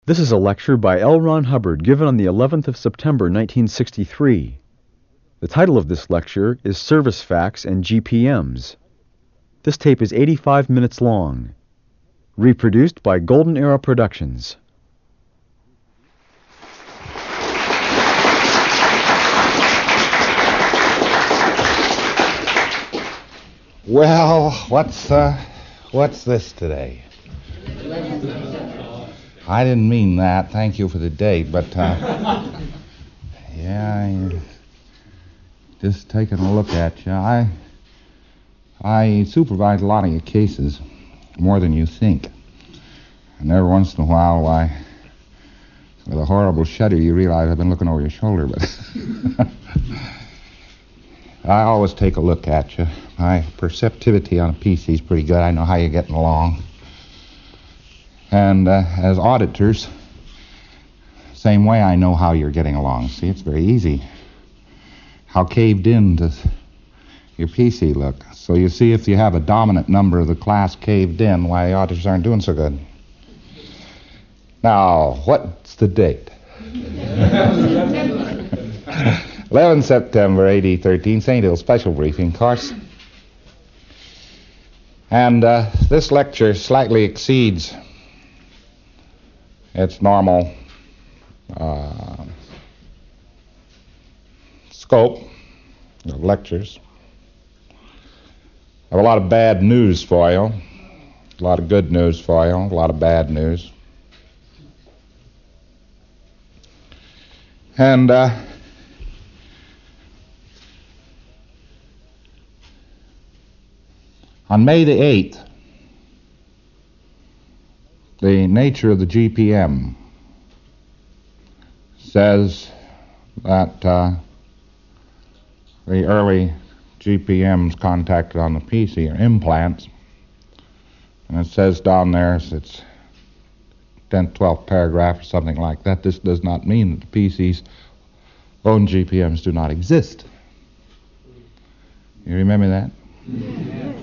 This is a lecture by L. Ron Hubbard given on the 11th of September 1963. The title of this lecture is Service Facts and GPMs. This tape is 85 minutes long. Reproduced by Golden Era Productions. Well, what's this today? I didn't mean that. Thank you for the date, but just taking a look at you. I supervise a lot of your cases, more than you think. And every once in a while, with a horrible shudder, you realize I've been looking over your shoulder, but I always take a look at you. My perceptivity on a PC is pretty good. I know how you're getting along. And as auditors, same way I know how you're getting along. See, it's very easy. How caved in does your PC look? So you see, if you have a dominant number of the class caved in, why the auditors aren't doing so good. Now, what's the date? 11 September, AD 13, St. Hill special briefing course. And this lecture slightly exceeds its normal scope of lectures. I have a lot of bad news for you, a lot of good news for you, a lot of bad news. And on May the 8th, the nature of the GPM says that the early GPMs contacted on the PC are implants. And it says down there, it's 10th, 12th paragraph or something like that, this does not mean that the PC's own GPMs do not exist. You remember that? Yes.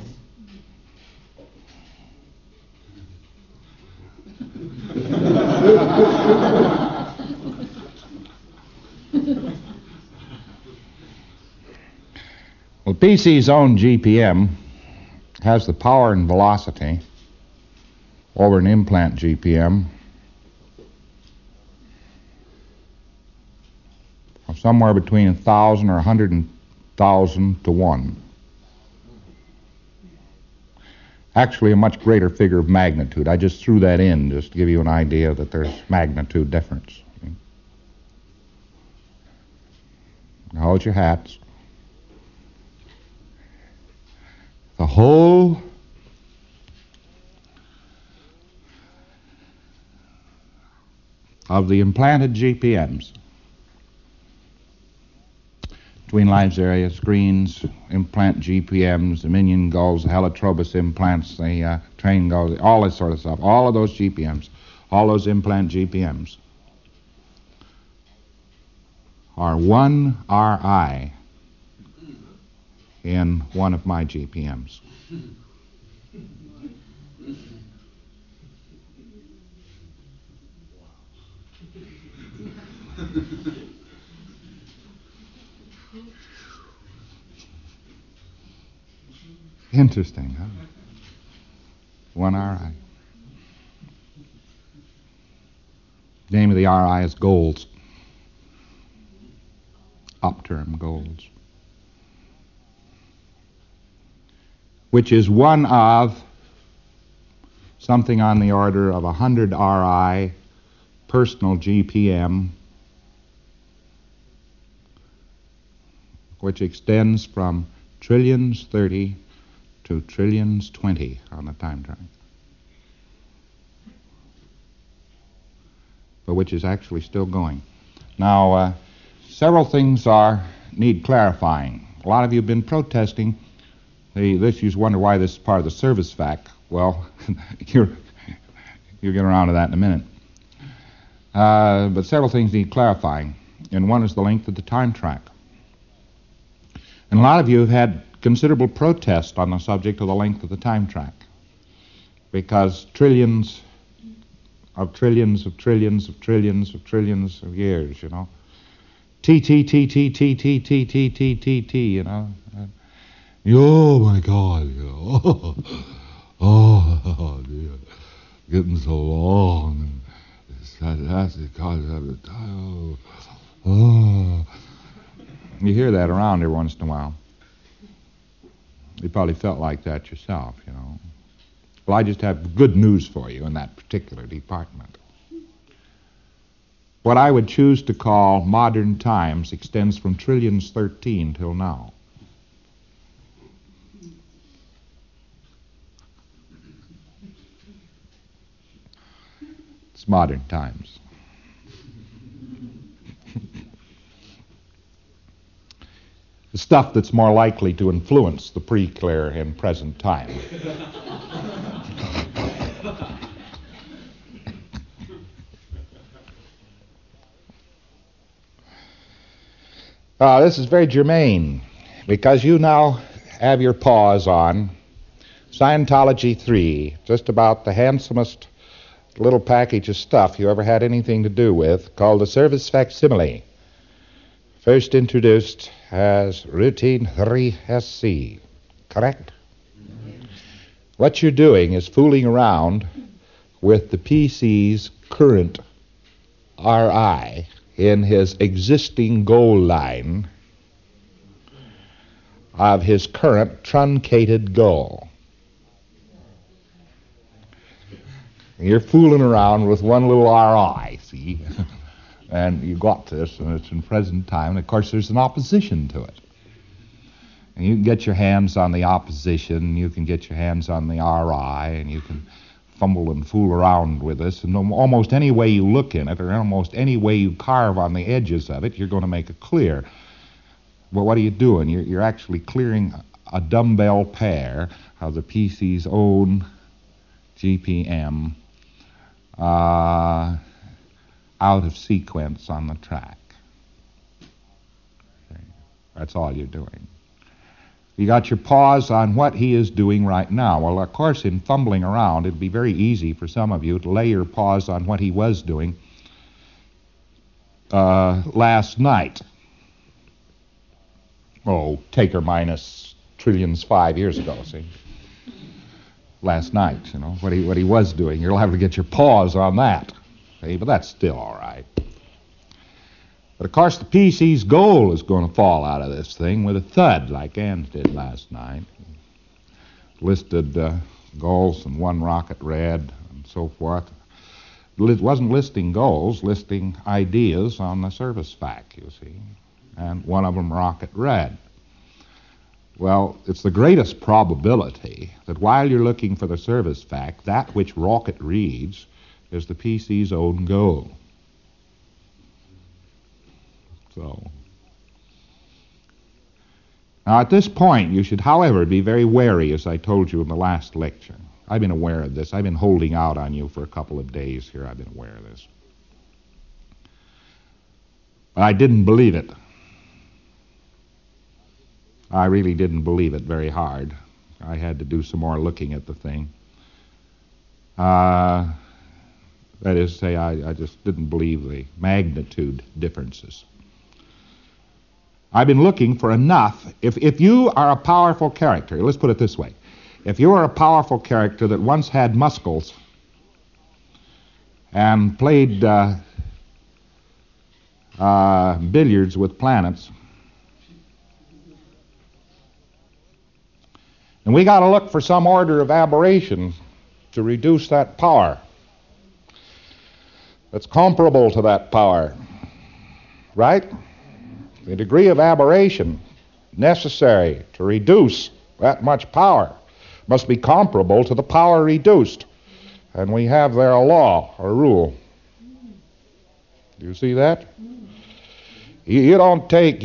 Well, PC's own GPM has the power and velocity over an implant GPM of somewhere between 1,000 or 100,000 to 1. Actually, a much greater figure of magnitude. I just threw that in just to give you an idea that there's magnitude difference. Now hold your hats. The whole of the implanted GPMs, between lives area, screens, implant GPMs, the minion gulls, the helitrobus implants, the train gulls, all this sort of stuff, all of those GPMs, all those implant GPMs are 1 RI in one of my GPMs. Interesting, huh? 1 RI. The name of the RI is Golds. Upterm Golds. Which is one of something on the order of 100 RI personal GPM, which extends from trillions 30 to trillions 20 on the time track, but which is actually still going. Now, several things need clarifying. A lot of you have been protesting this. You wonder why this is part of the service fact. Well, you'll get around to that in a minute. But several things need clarifying, and one is the length of the time track. And a lot of you have had considerable protest on the subject of the length of the time track, because trillions of trillions of trillions of trillions of trillions of years, you know. T, T, T, T, T, T, T, T, T, T, T, you know. Oh, my God, you know. Oh, dear. Getting so long. It's fantastic concept of time. Oh. You hear that around every once in a while. You probably felt like that yourself, you know. Well, I just have good news for you in that particular department. What I would choose to call modern times extends from trillions 13 till now. It's modern times. The stuff that's more likely to influence the pre-clear and present time. This is very germane, because you now have your paws on Scientology 3, just about the handsomest little package of stuff you ever had anything to do with, called the Service Facsimile, first introduced as Routine 3SC, correct? What you're doing is fooling around with the PC's current RI in his existing goal line of his current truncated goal. You're fooling around with one little RI, see? And you got this, and it's in present time, and of course there's an opposition to it. And you can get your hands on the opposition, you can get your hands on the RI, and you can fumble and fool around with this, and almost any way you look in it, or almost any way you carve on the edges of it, you're going to make it clear. Well, what are you doing? You're actually clearing a dumbbell pair of the PC's own GPM out of sequence on the track. Okay. That's all you're doing. You got your paws on what he is doing right now. Well, of course, in fumbling around, it'd be very easy for some of you to lay your paws on what he was doing last night. Oh, take or minus trillions 5 years ago, see? Last night, you know, what he was doing. You'll have to get your paws on that. See? But that's still all right. But, of course, the PC's goal is going to fall out of this thing with a thud, like Ann's did last night. Listed goals and one rocket red and so forth. It wasn't listing goals, listing ideas on the service fac, you see. And one of them rocket red. Well, it's the greatest probability that while you're looking for the service fac, that which rocket reads is the PC's own goal. So, now at this point, you should, however, be very wary, as I told you in the last lecture. I've been aware of this. I've been holding out on you for a couple of days here. I've been aware of this. But I didn't believe it. I really didn't believe it very hard. I had to do some more looking at the thing. That is to say, I just didn't believe the magnitude differences. I've been looking for enough. If you are a powerful character, let's put it this way. If you are a powerful character that once had muscles and played billiards with planets, and we got to look for some order of aberration to reduce that power that's comparable to that power, right? The degree of aberration necessary to reduce that much power must be comparable to the power reduced. And we have there a law, a rule. Do you see that? You don't take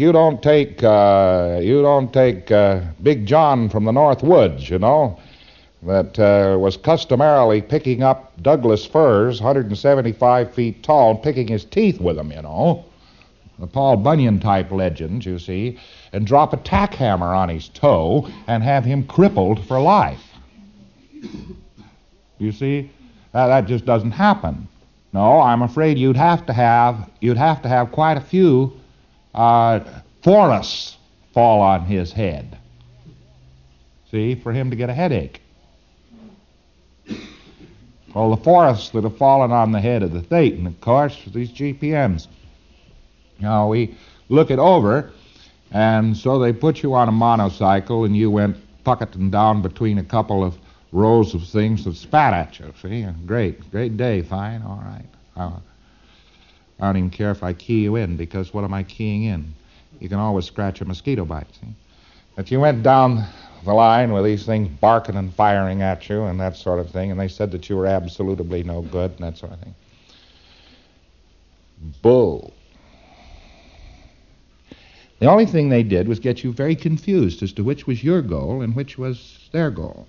Big John from the North Woods, you know, that was customarily picking up Douglas firs, 175 feet tall, and picking his teeth with them, you know. The Paul Bunyan type legends, you see, and drop a tack hammer on his toe and have him crippled for life. You see, that just doesn't happen. No, I'm afraid you'd have to have quite a few forests fall on his head. See, for him to get a headache. Well, the forests that have fallen on the head of the Thetan, of course, these GPMs. Now, we look it over, and so they put you on a monocycle, and you went pucketing down between a couple of rows of things that spat at you. See, great day, fine, all right. I don't even care if I key you in, because what am I keying in? You can always scratch a mosquito bite, see? But you went down the line with these things barking and firing at you and that sort of thing, and they said that you were absolutely no good and that sort of thing. Bull. The only thing they did was get you very confused as to which was your goal and which was their goal.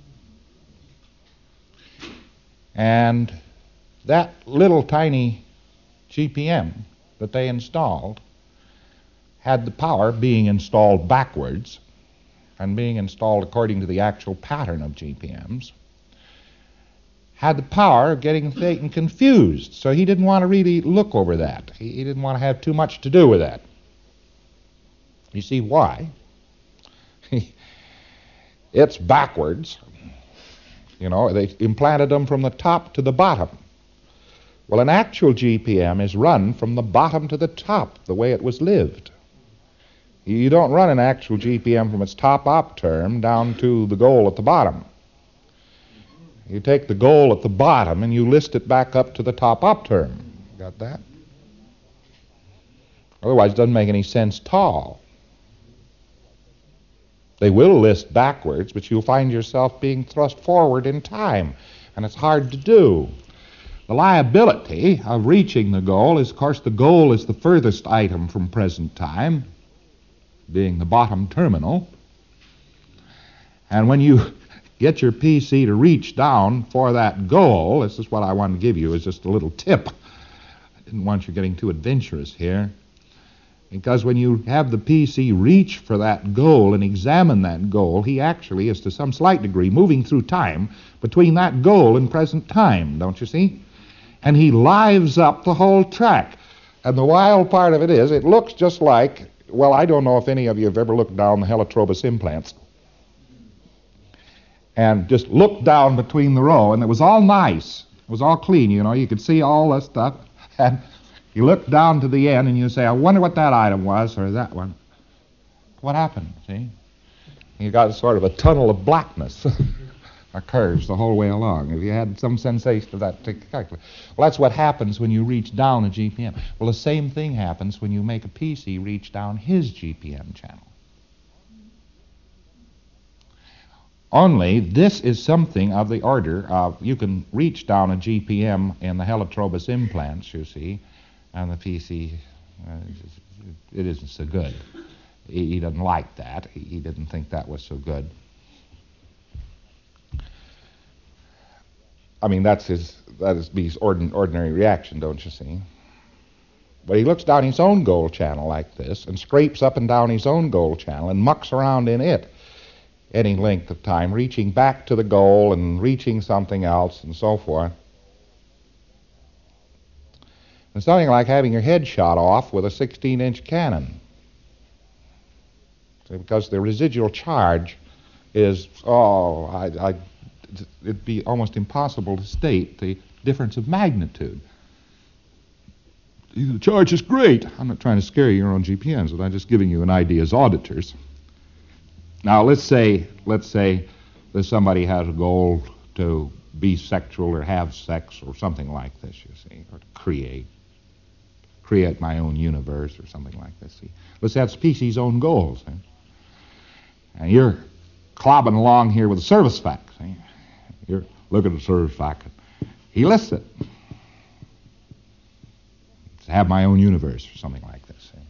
And that little tiny GPM that they installed had the power, being installed backwards and being installed according to the actual pattern of GPMs, had the power of getting Thetan confused. So he didn't want to really look over that. He didn't want to have too much to do with that. You see why? It's backwards. You know, they implanted them from the top to the bottom. Well, an actual GPM is run from the bottom to the top, the way it was lived. You don't run an actual GPM from its top op term down to the goal at the bottom. You take the goal at the bottom and you list it back up to the top op term. Got that? Otherwise, it doesn't make any sense at all. They will list backwards, but you'll find yourself being thrust forward in time, and it's hard to do. The liability of reaching the goal is, of course, the goal is the furthest item from present time, being the bottom terminal. And when you get your PC to reach down for that goal, this is what I wanted to give you, is just a little tip. I didn't want you getting too adventurous here. Because when you have the PC reach for that goal and examine that goal, he actually is to some slight degree moving through time between that goal and present time, don't you see? And he lives up the whole track. And the wild part of it is, it looks just like, well, I don't know if any of you have ever looked down the Helitrobus implants and just looked down between the row, and it was all nice. It was all clean, you know. You could see all that stuff. And you look down to the end and you say, I wonder what that item was, or that one. What happened, see? You got sort of a tunnel of blackness occurs the whole way along. If you had some sensation of that particular. Well, that's what happens when you reach down a GPM. Well, the same thing happens when you make a PC reach down his GPM channel. Only this is something of the order of, you can reach down a GPM in the Helitrobus implants, you see, and the PC, it isn't so good. He doesn't like that. He didn't think that was so good. I mean, that is B's ordinary reaction, don't you see? But he looks down his own goal channel like this and scrapes up and down his own goal channel and mucks around in it any length of time, reaching back to the goal and reaching something else and so forth. It's something like having your head shot off with a 16-inch cannon. See, because the residual charge is, it'd be almost impossible to state the difference of magnitude. The charge is great. I'm not trying to scare you, your own GPMs, but I'm just giving you an idea as auditors. Now, let's say that somebody has a goal to be sexual or have sex or something like this, you see, or to create my own universe or something like this. See, let's say that's PC's own goals. See? And you're clobbing along here with a service fac. See? You're looking at the service fac. He lists it. To have my own universe or something like this. See?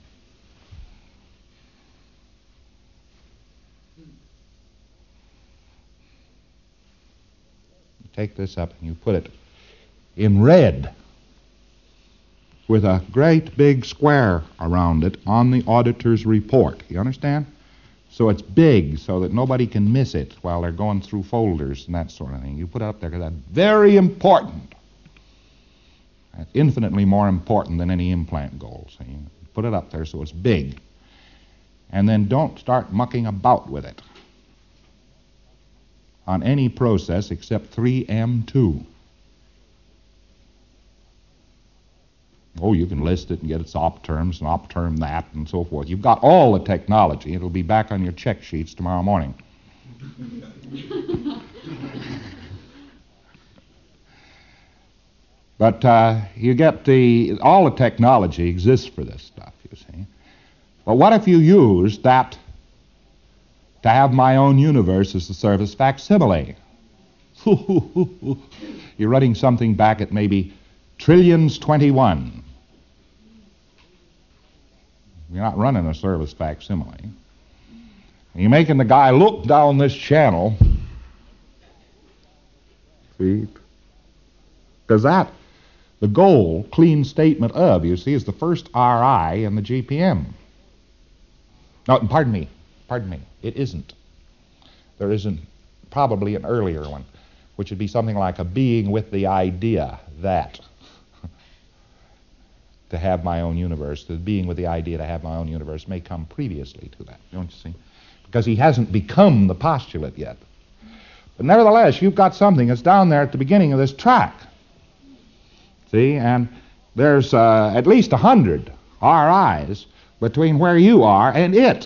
You take this up and you put it in red with a great big square around it on the auditor's report. You understand? So it's big so that nobody can miss it while they're going through folders and that sort of thing. You put it up there because that's very important. That's infinitely more important than any implant goal. See? Put it up there so it's big. And then don't start mucking about with it on any process except 3M2. Oh, you can list it and get its op terms and op term that and so forth. You've got all the technology. It'll be back on your check sheets tomorrow morning. But you get all the technology exists for this stuff, you see. But what if you use that to have my own universe as the service facsimile? You're running something back at maybe trillions 21. You're not running a service facsimile. You're making the guy look down this channel. See? Because the goal, clean statement of, you see, is the first RI in the GPM. No, pardon me. It isn't. There isn't probably an earlier one, which would be something like a being with the idea that to have my own universe. The being with the idea to have my own universe may come previously to that, don't you see? Because he hasn't become the postulate yet. But nevertheless, you've got something that's down there at the beginning of this track. See, and there's at least 100 RIs between where you are and it.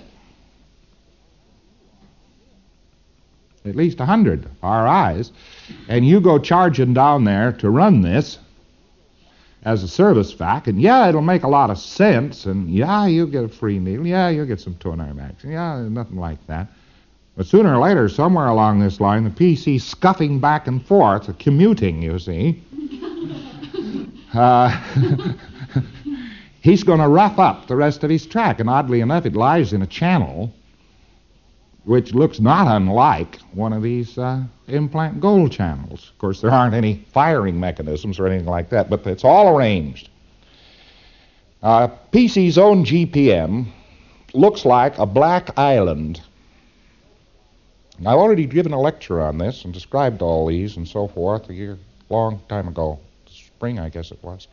At least 100 RIs. And you go charging down there to run this as a service vac, and yeah, it'll make a lot of sense, and yeah, you'll get a free needle, yeah, you'll get some tone arm action, yeah, nothing like that. But sooner or later, somewhere along this line, the PC's scuffing back and forth, commuting, you see. He's going to rough up the rest of his track, and oddly enough, it lies in a channel which looks not unlike one of these implant gold channels. Of course, there aren't any firing mechanisms or anything like that, but it's all arranged. PC's own GPM looks like a black island. I've already given a lecture on this and described all these and so forth a long time ago. Spring, I guess it was.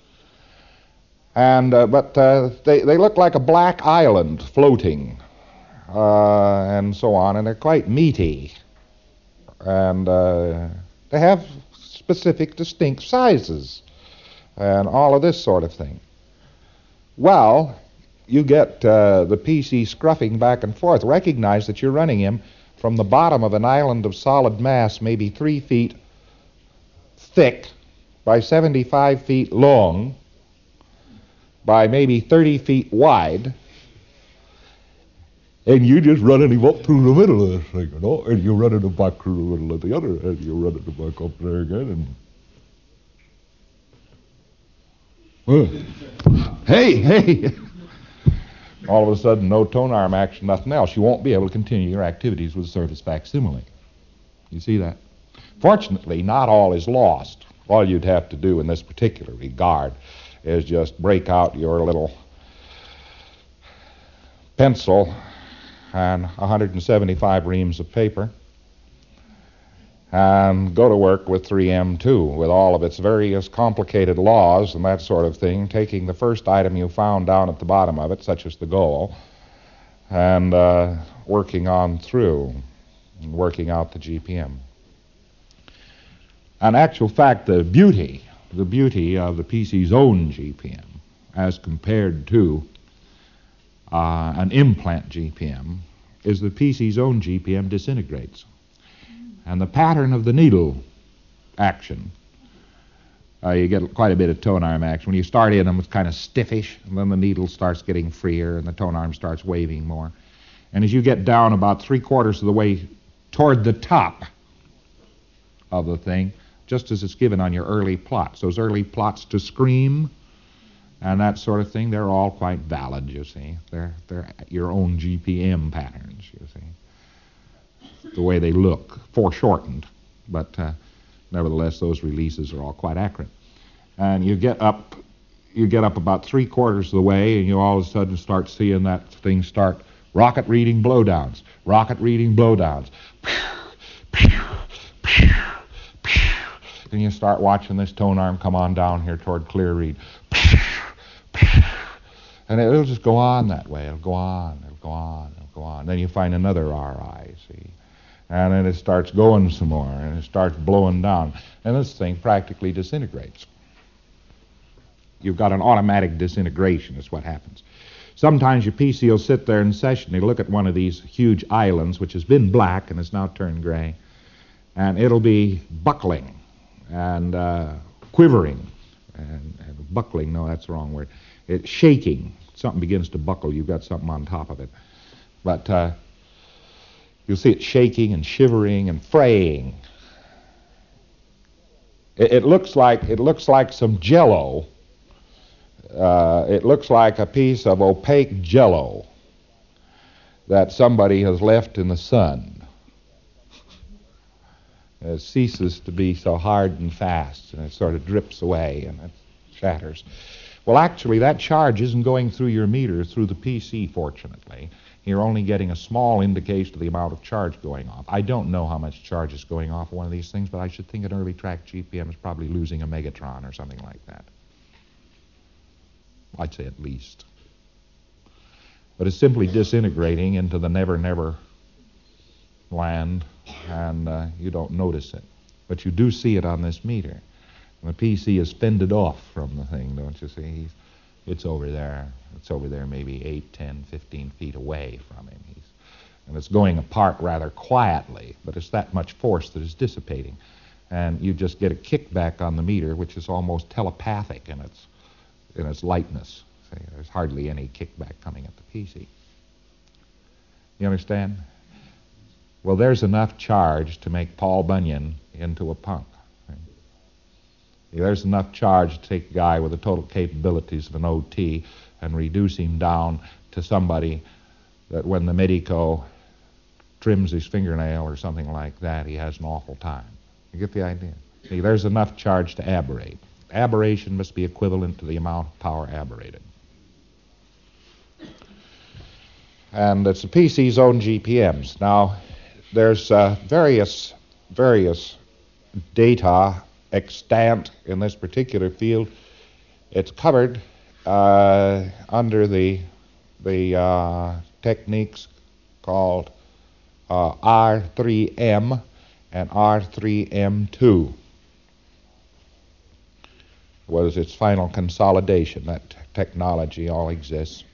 And but they look like a black island floating. And so on, and they're quite meaty, and they have specific, distinct sizes, and all of this sort of thing. Well, you get the PC scruffing back and forth. Recognize that you're running him from the bottom of an island of solid mass, maybe 3 feet thick by 75 feet long by maybe 30 feet wide. And you're just running him up through the middle of this thing, you know, and you're running him back through the middle of the other, and you're running him back up there again, and... Hey! All of a sudden, no tone arm action, nothing else. You won't be able to continue your activities with a service facsimile. You see that? Fortunately, not all is lost. All you'd have to do in this particular regard is just break out your little pencil and 175 reams of paper and go to work with 3M2 with all of its various complicated laws and that sort of thing, taking the first item you found down at the bottom of it, such as the goal, and working on through and working out the GPM. In actual fact, the beauty of the PC's own GPM as compared to an implant GPM is the PC's own GPM disintegrates. And the pattern of the needle action, you get quite a bit of tone arm action. When you start in them, it's kind of stiffish, and then the needle starts getting freer, and the tone arm starts waving more. And as you get down about 3/4 of the way toward the top of the thing, just as it's given on your early plots, those early plots to scream, and that sort of thing, they're all quite valid, you see. They're your own GPM patterns, you see. The way they look, foreshortened, but nevertheless, those releases are all quite accurate. And you get up about 3/4 of the way, and you all of a sudden start seeing that thing start rocket reading blowdowns. and you start watching this tone arm come on down here toward clear reed. And it'll just go on that way. It'll go on, it'll go on, it'll go on. Then you find another RI, see? And then it starts going some more, and it starts blowing down. And this thing practically disintegrates. You've got an automatic disintegration is what happens. Sometimes your PC will sit there in session. You'll look at one of these huge islands, which has been black and has now turned gray, and it'll be buckling and quivering. And buckling, no, that's the wrong word. It's shaking. Something begins to buckle. You've got something on top of it. But you'll see it shaking and shivering and fraying. It looks like some Jell-O. It looks like a piece of opaque Jell-O that somebody has left in the sun. It ceases to be so hard and fast, and it sort of drips away and it shatters. Well, actually, that charge isn't going through your meter, through the PC, fortunately. You're only getting a small indication of the amount of charge going off. I don't know how much charge is going off of one of these things, but I should think an early track GPM is probably losing a megatron or something like that. I'd say at least. But it's simply disintegrating into the never-never land, and you don't notice it. But you do see it on this meter. And the PC is fended off from the thing, don't you see? It's over there. It's over there maybe 8, 10, 15 feet away from him. And it's going apart rather quietly, but it's that much force that is dissipating. And you just get a kickback on the meter, which is almost telepathic in its lightness. See, there's hardly any kickback coming at the PC. You understand? Well, there's enough charge to make Paul Bunyan into a punk. There's enough charge to take a guy with the total capabilities of an OT and reduce him down to somebody that when the medico trims his fingernail or something like that, he has an awful time. You get the idea? See, there's enough charge to aberrate. Aberration must be equivalent to the amount of power aberrated. And it's the PC's own GPMs. Now, there's various data extant in this particular field. It's covered under the techniques called R3M and R3M2. Was its final consolidation. That technology all exists.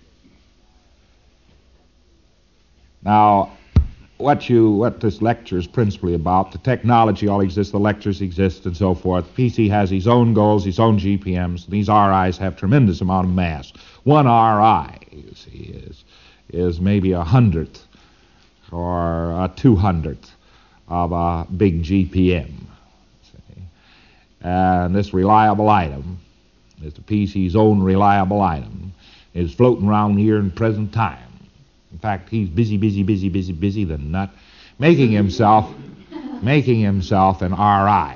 Now, what this lecture is principally about, the technology all exists, the lectures exist, and so forth. PC has his own goals, his own GPMs. These RIs have tremendous amount of mass. One RI, you see, is maybe 100th or a 200th of a big GPM. See? And this reliable item, is the PC's own reliable item, is floating around here in present time. In fact, he's busy, the nut, making himself an RI.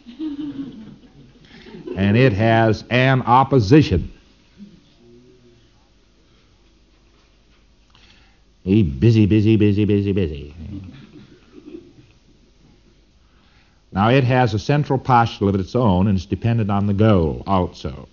And it has an opposition. He's busy. Now, it has a central postulate of its own, and it's dependent on the goal also.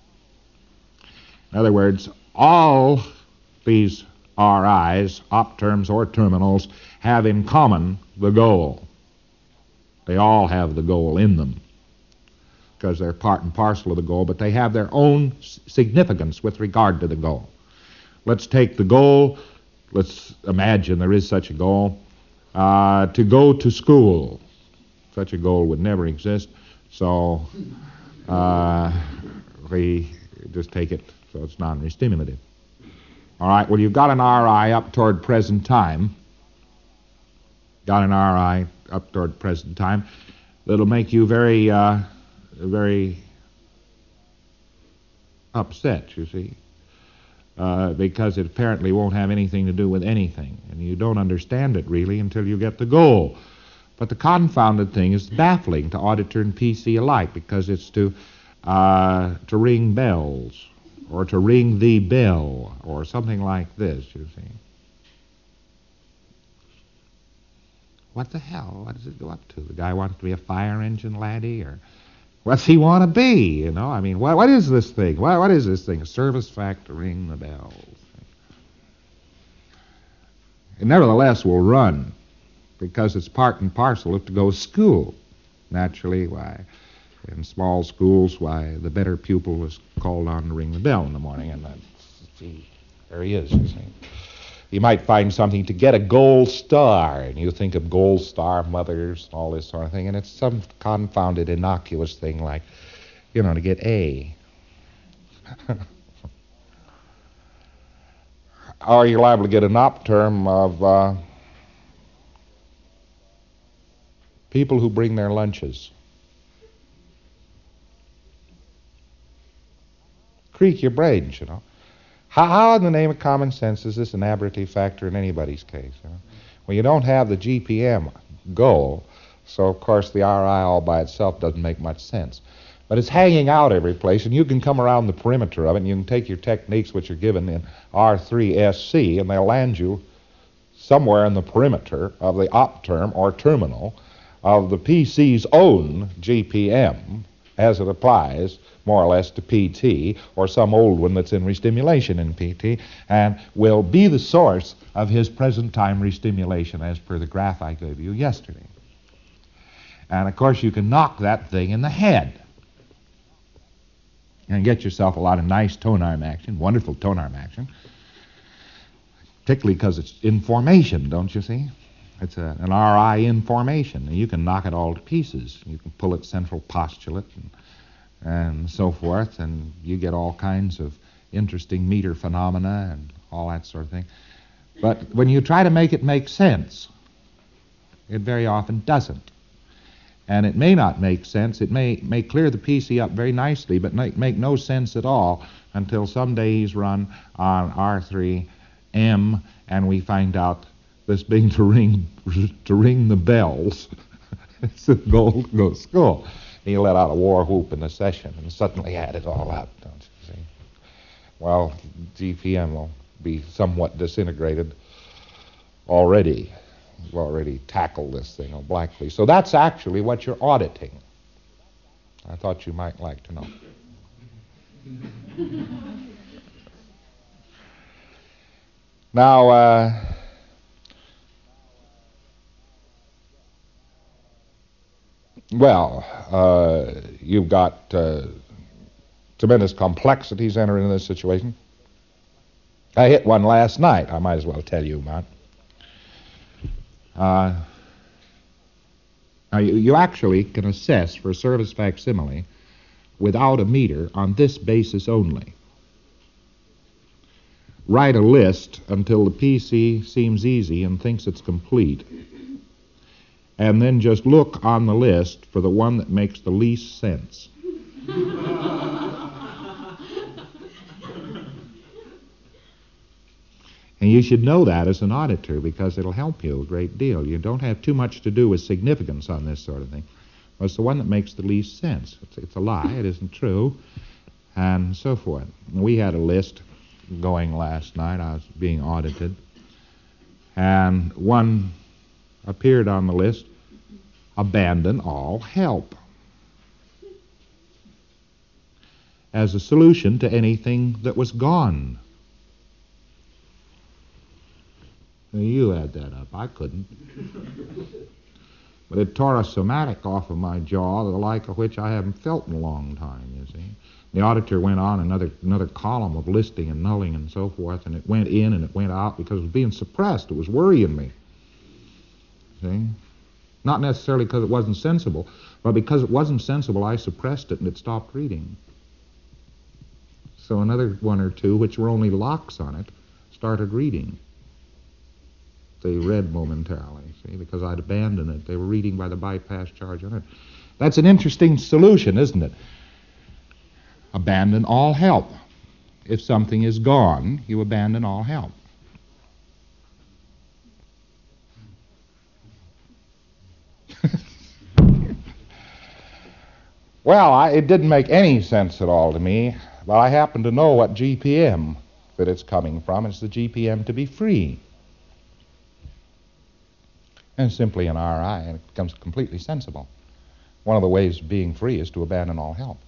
In other words, all these RIs, op-terms or terminals, have in common the goal. They all have the goal in them because they're part and parcel of the goal, but they have their own significance with regard to the goal. Let's take the goal, let's imagine there is such a goal, to go to school. Such a goal would never exist, so we just take it so it's non-restimulative. All right, well, you've got an RI up toward present time. That'll make you very upset, you see, because it apparently won't have anything to do with anything, and you don't understand it really until you get the goal. But the confounded thing is baffling to auditor and PC alike, because it's to ring bells, or to ring the bell, or something like this, you see. What the hell? What does it go up to? The guy wants to be a fire engine laddie, or What's he want to be, you know? I mean, what is this thing? What is this thing? A service fact to ring the bells. It nevertheless will run because it's part and parcel to go to school. Naturally, why, in small schools, why, the better pupil was called on to ring the bell in the morning, and see, there he is, you see. You might find something to get a gold star, and you think of gold star mothers and all this sort of thing, and it's some confounded innocuous thing like, you know, to get A. Or you're liable to get an op term of people who bring their lunches. Creak your brains, you know. How in the name of common sense is this an aberrative factor in anybody's case? You know? Well, you don't have the GPM goal, so of course the RI all by itself doesn't make much sense. But it's hanging out every place, and you can come around the perimeter of it, and you can take your techniques which are given in R3SC, and they'll land you somewhere in the perimeter of the op term or terminal of the PC's own GPM as it applies more or less to PT or some old one that's in restimulation in PT, and will be the source of his present time restimulation as per the graph I gave you yesterday. And of course you can knock that thing in the head and get yourself a lot of nice tone arm action, wonderful tone arm action, particularly because it's in formation, don't you see? It's an RI in formation, and you can knock it all to pieces. You can pull its central postulate and so forth, and you get all kinds of interesting meter phenomena and all that sort of thing. But when you try to make it make sense, it very often doesn't. And it may not make sense. It may clear the PC up very nicely, but make no sense at all until someday he's run on R3M, and we find out this being to ring the bells. It's a goal to go to school. He let out a war whoop in the session and suddenly had it all out, don't you see? Well, GPM will be somewhat disintegrated already. We've already tackled this thing obliquely. So that's actually what you're auditing. I thought you might like to know. Now, you've got tremendous complexities entering into this situation. I hit one last night, I might as well tell you about. Now you actually can assess for a service facsimile without a meter on this basis only. Write a list until the PC seems easy and thinks it's complete, and then just look on the list for the one that makes the least sense. And you should know that as an auditor because it'll help you a great deal. You don't have too much to do with significance on this sort of thing. Well, it's the one that makes the least sense. It's a lie. It isn't true. And so forth. We had a list going last night. I was being audited. And one appeared on the list, abandon all help, as a solution to anything that was gone. You had that up. I couldn't. But it tore a somatic off of my jaw, the like of which I haven't felt in a long time, you see. The auditor went on another column of listing and nulling and so forth, and it went in and it went out because it was being suppressed. It was worrying me. See? Not necessarily because it wasn't sensible, but because it wasn't sensible, I suppressed it and it stopped reading. So another one or two, which were only locks on it, started reading. They read momentarily, see, because I'd abandoned it. They were reading by the bypass charge on it. That's an interesting solution, isn't it? Abandon all help. If something is gone, you abandon all help. Well, it didn't make any sense at all to me, but I happen to know what GPM that it's coming from. It's the GPM to be free. And simply an RI, and it becomes completely sensible. One of the ways of being free is to abandon all help.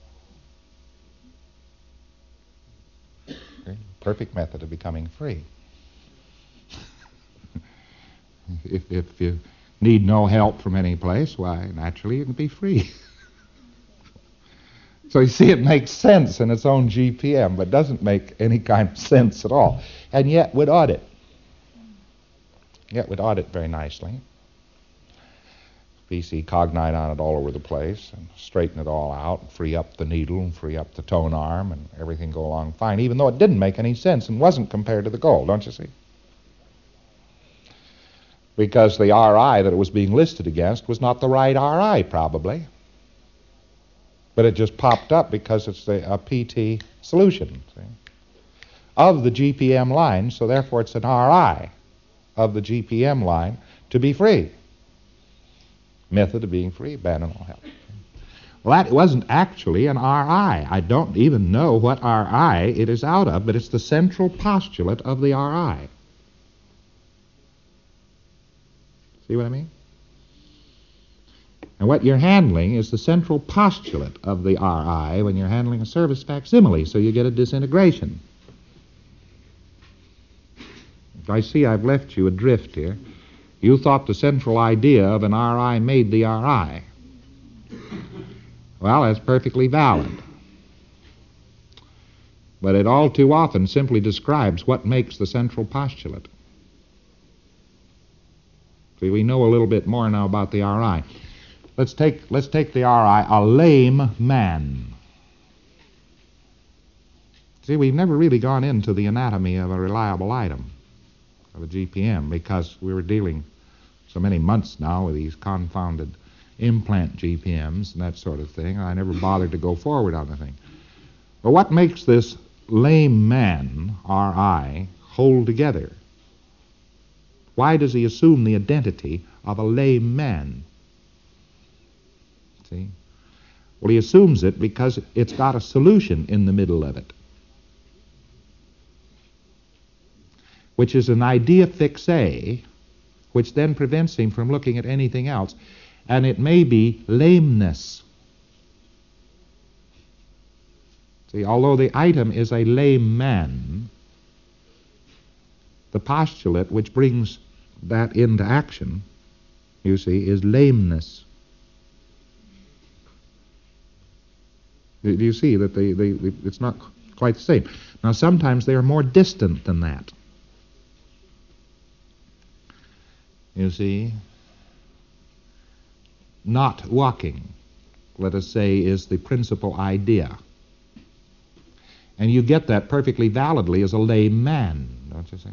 Okay? Perfect method of becoming free. If you need no help from any place, why, naturally you can be free. So you see, it makes sense in its own GPM, but doesn't make any kind of sense at all. And yet would audit. Yet would audit very nicely. VC cognite on it all over the place and straighten it all out, and free up the needle and free up the tone arm and everything go along fine, even though it didn't make any sense and wasn't compared to the goal, don't you see? Because the RI that it was being listed against was not the right RI, probably. But it just popped up because it's a PT solution, see, of the GPM line, so therefore it's an RI of the GPM line to be free. Method of being free, abandon all help. Well, that wasn't actually an RI. I don't even know what RI it is out of, but it's the central postulate of the RI. See what I mean? And what you're handling is the central postulate of the RI when you're handling a service facsimile, so you get a disintegration. I see I've left you adrift here. You thought the central idea of an RI made the RI. Well, that's perfectly valid. But it all too often simply describes what makes the central postulate. See, we know a little bit more now about the RI. Let's take the RI, a lame man. See, we've never really gone into the anatomy of a reliable item, of a GPM, because we were dealing so many months now with these confounded implant GPMs and that sort of thing. I never bothered to go forward on the thing. But what makes this lame man, RI, hold together? Why does he assume the identity of a lame man? See? Well, he assumes it because it's got a solution in the middle of it, which is an idea fixe, which then prevents him from looking at anything else. And it may be lameness. See, although the item is a lame man, the postulate which brings that into action, you see, is lameness. Do you see that it's not quite the same? Now, sometimes they are more distant than that. You see, not walking, let us say, is the principal idea. And you get that perfectly validly as a lame man, don't you see?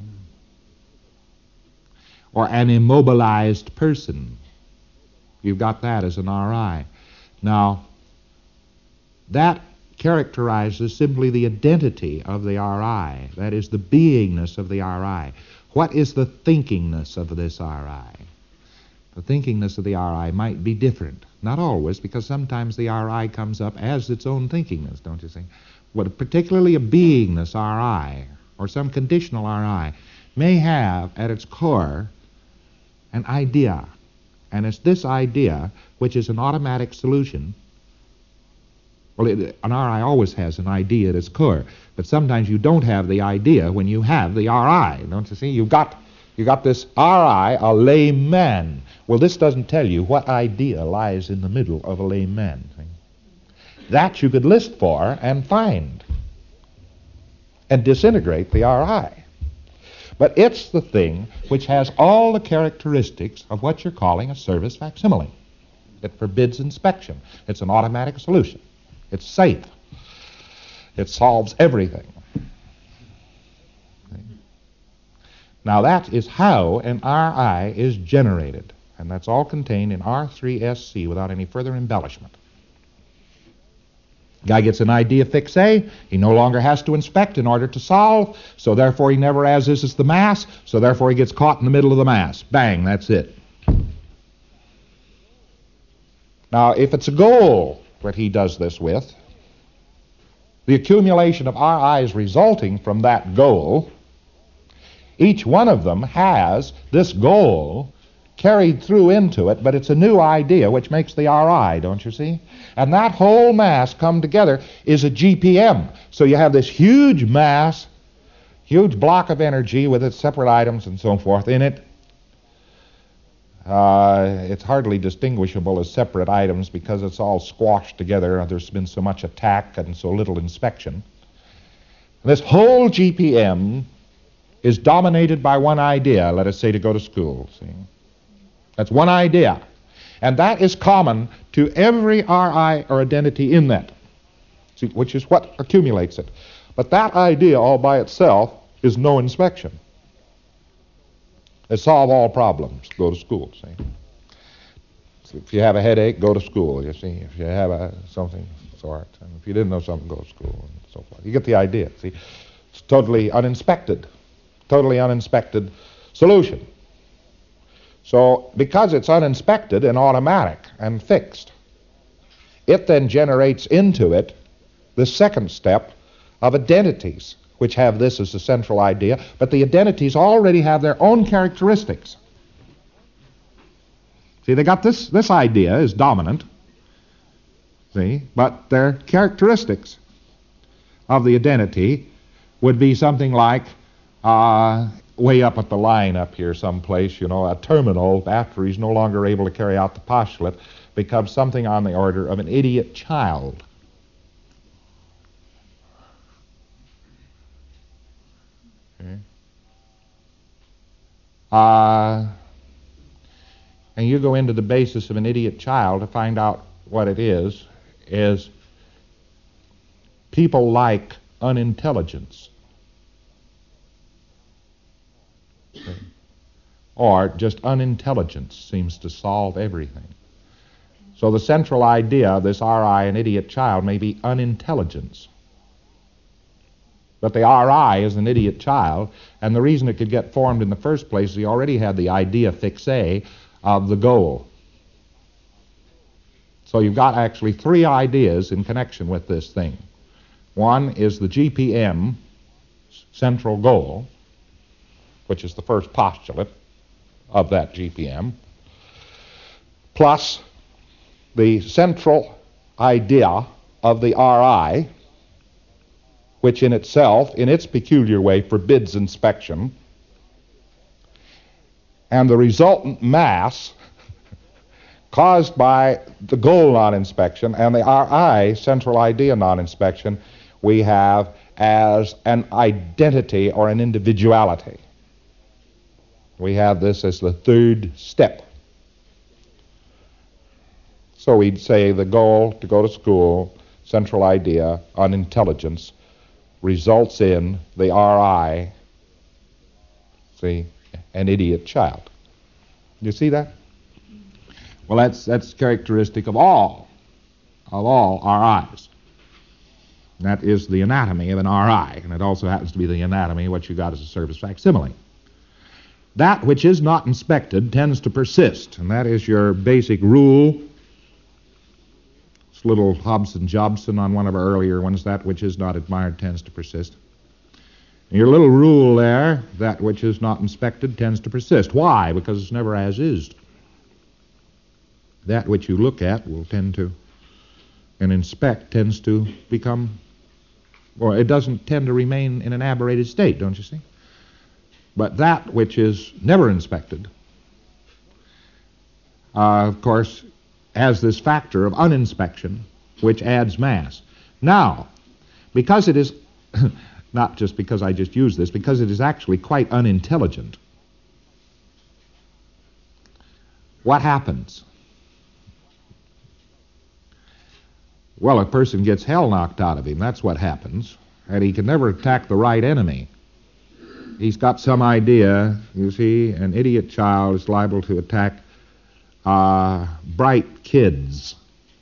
Or an immobilized person. You've got that as an RI. Now, that characterizes simply the identity of the RI. That is the beingness of the RI. What is the thinkingness of this RI? The thinkingness of the RI might be different. Not always, because sometimes the RI comes up as its own thinkingness, don't you see? But particularly a beingness RI, or some conditional RI, may have at its core an idea. And it's this idea which is an automatic solution. Well, an RI always has an idea at its core, but sometimes you don't have the idea when you have the RI, don't you see? You got this RI, a lame man. Well, this doesn't tell you what idea lies in the middle of a lame man. See? That you could list for and find and disintegrate the RI. But it's the thing which has all the characteristics of what you're calling a service facsimile. It forbids inspection. It's an automatic solution. It's safe. It solves everything. Now that is how an RI is generated, and that's all contained in R3SC without any further embellishment. Guy gets an idea fixe, he no longer has to inspect in order to solve, so therefore he never as is the mass, so therefore he gets caught in the middle of the mass. Bang, that's it. Now, if it's a goal that he does this with, the accumulation of RIs resulting from that goal, each one of them has this goal carried through into it, but it's a new idea which makes the RI, don't you see? And that whole mass come together is a GPM. So you have this huge mass, huge block of energy with its separate items and so forth in it. It's hardly distinguishable as separate items because it's all squashed together. There's been so much attack and so little inspection. This whole GPM is dominated by one idea, let us say, to go to school. See? That's one idea. And that is common to every RI or identity in that, see, which is what accumulates it. But that idea all by itself is no inspection. They solve all problems. Go to school, see. So if you have a headache, go to school, you see. If you have something of sort, and if you didn't know something, go to school, and so forth. You get the idea, see. It's totally uninspected solution. So because it's uninspected and automatic and fixed, it then generates into it the second step of identities, which have this as the central idea, but the identities already have their own characteristics. See, they got this idea is dominant, see, but their characteristics of the identity would be something like way up at the line up here someplace, a terminal, after he's no longer able to carry out the postulate, becomes something on the order of an idiot child. Okay. And you go into the basis of an idiot child to find out what it is people like unintelligence. Okay. Or just unintelligence seems to solve everything. So the central idea of this RI, an idiot child, may be unintelligence. But the RI is an idiot child, and the reason it could get formed in the first place is he already had the idea fixe of the goal. So you've got actually three ideas in connection with this thing. One is the GPM, central goal, which is the first postulate of that GPM, plus the central idea of the RI, which in itself, in its peculiar way, forbids inspection, and the resultant mass caused by the goal non-inspection and the RI, central idea non-inspection, we have as an identity or an individuality. We have this as the third step. So we'd say the goal to go to school, central idea, unintelligence, results in the RI, see, an idiot child. You see that? Well, that's characteristic of all RIs. That is the anatomy of an RI, and it also happens to be the anatomy of what you got as a service facsimile. That which is not inspected tends to persist, and that is your basic rule. It's little Hobson-Jobson on one of our earlier ones, that which is not admired tends to persist. And your little rule there, that which is not inspected tends to persist. Why? Because it's never as is. That which you look at will tend to, and inspect tends to become, or it doesn't tend to remain in an aberrated state, don't you see? But that which is never inspected, of course, has this factor of uninspection, which adds mass. Now, because it is, not just because I just used this, because it is actually quite unintelligent, what happens? Well, a person gets hell knocked out of him. That's what happens. And he can never attack the right enemy. He's got some idea, you see, an idiot child is liable to attack bright kids.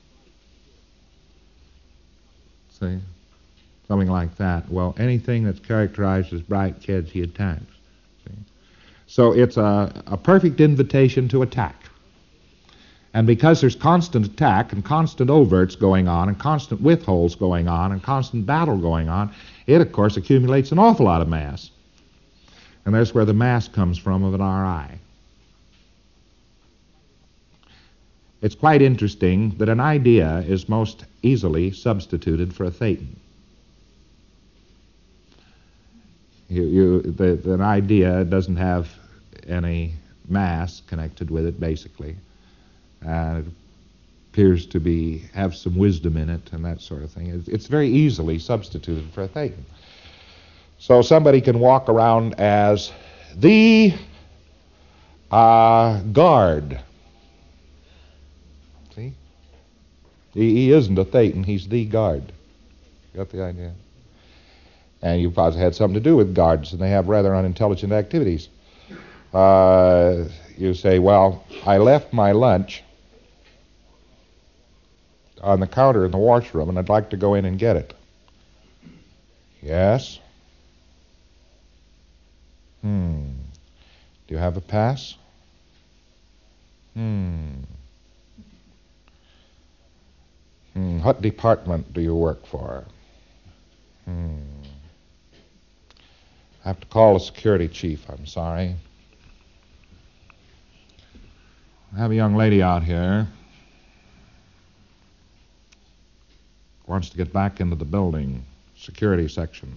See? Something like that. Well, anything that's characterized as bright kids, he attacks. See? So it's a perfect invitation to attack. And because there's constant attack and constant overts going on and constant withholds going on and constant battle going on, it, of course, accumulates an awful lot of mass. And that's where the mass comes from of an RI. it's quite interesting that an idea is most easily substituted for a thetan. An idea doesn't have any mass connected with it, basically. It appears to have some wisdom in it and that sort of thing. It's very easily substituted for a thetan. So somebody can walk around as the guard. See? He isn't a thetan, he's the guard. Got the idea? And you've probably had something to do with guards, and they have rather unintelligent activities. You say, well, I left my lunch on the counter in the washroom, and I'd like to go in and get it. Yes? Do you have a pass? What department do you work for? I have to call the security chief, I'm sorry. I have a young lady out here. Wants to get back into the building, security section.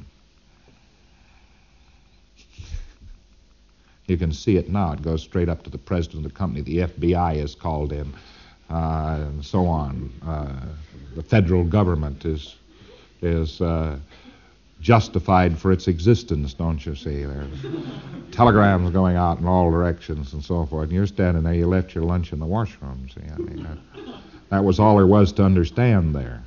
You can see it now. It goes straight up to the president of the company. The FBI is called in, and so on. The federal government is justified for its existence, don't you see? There's telegrams going out in all directions and so forth. And you're standing there, you left your lunch in the washroom, see? I mean, that was all there was to understand there.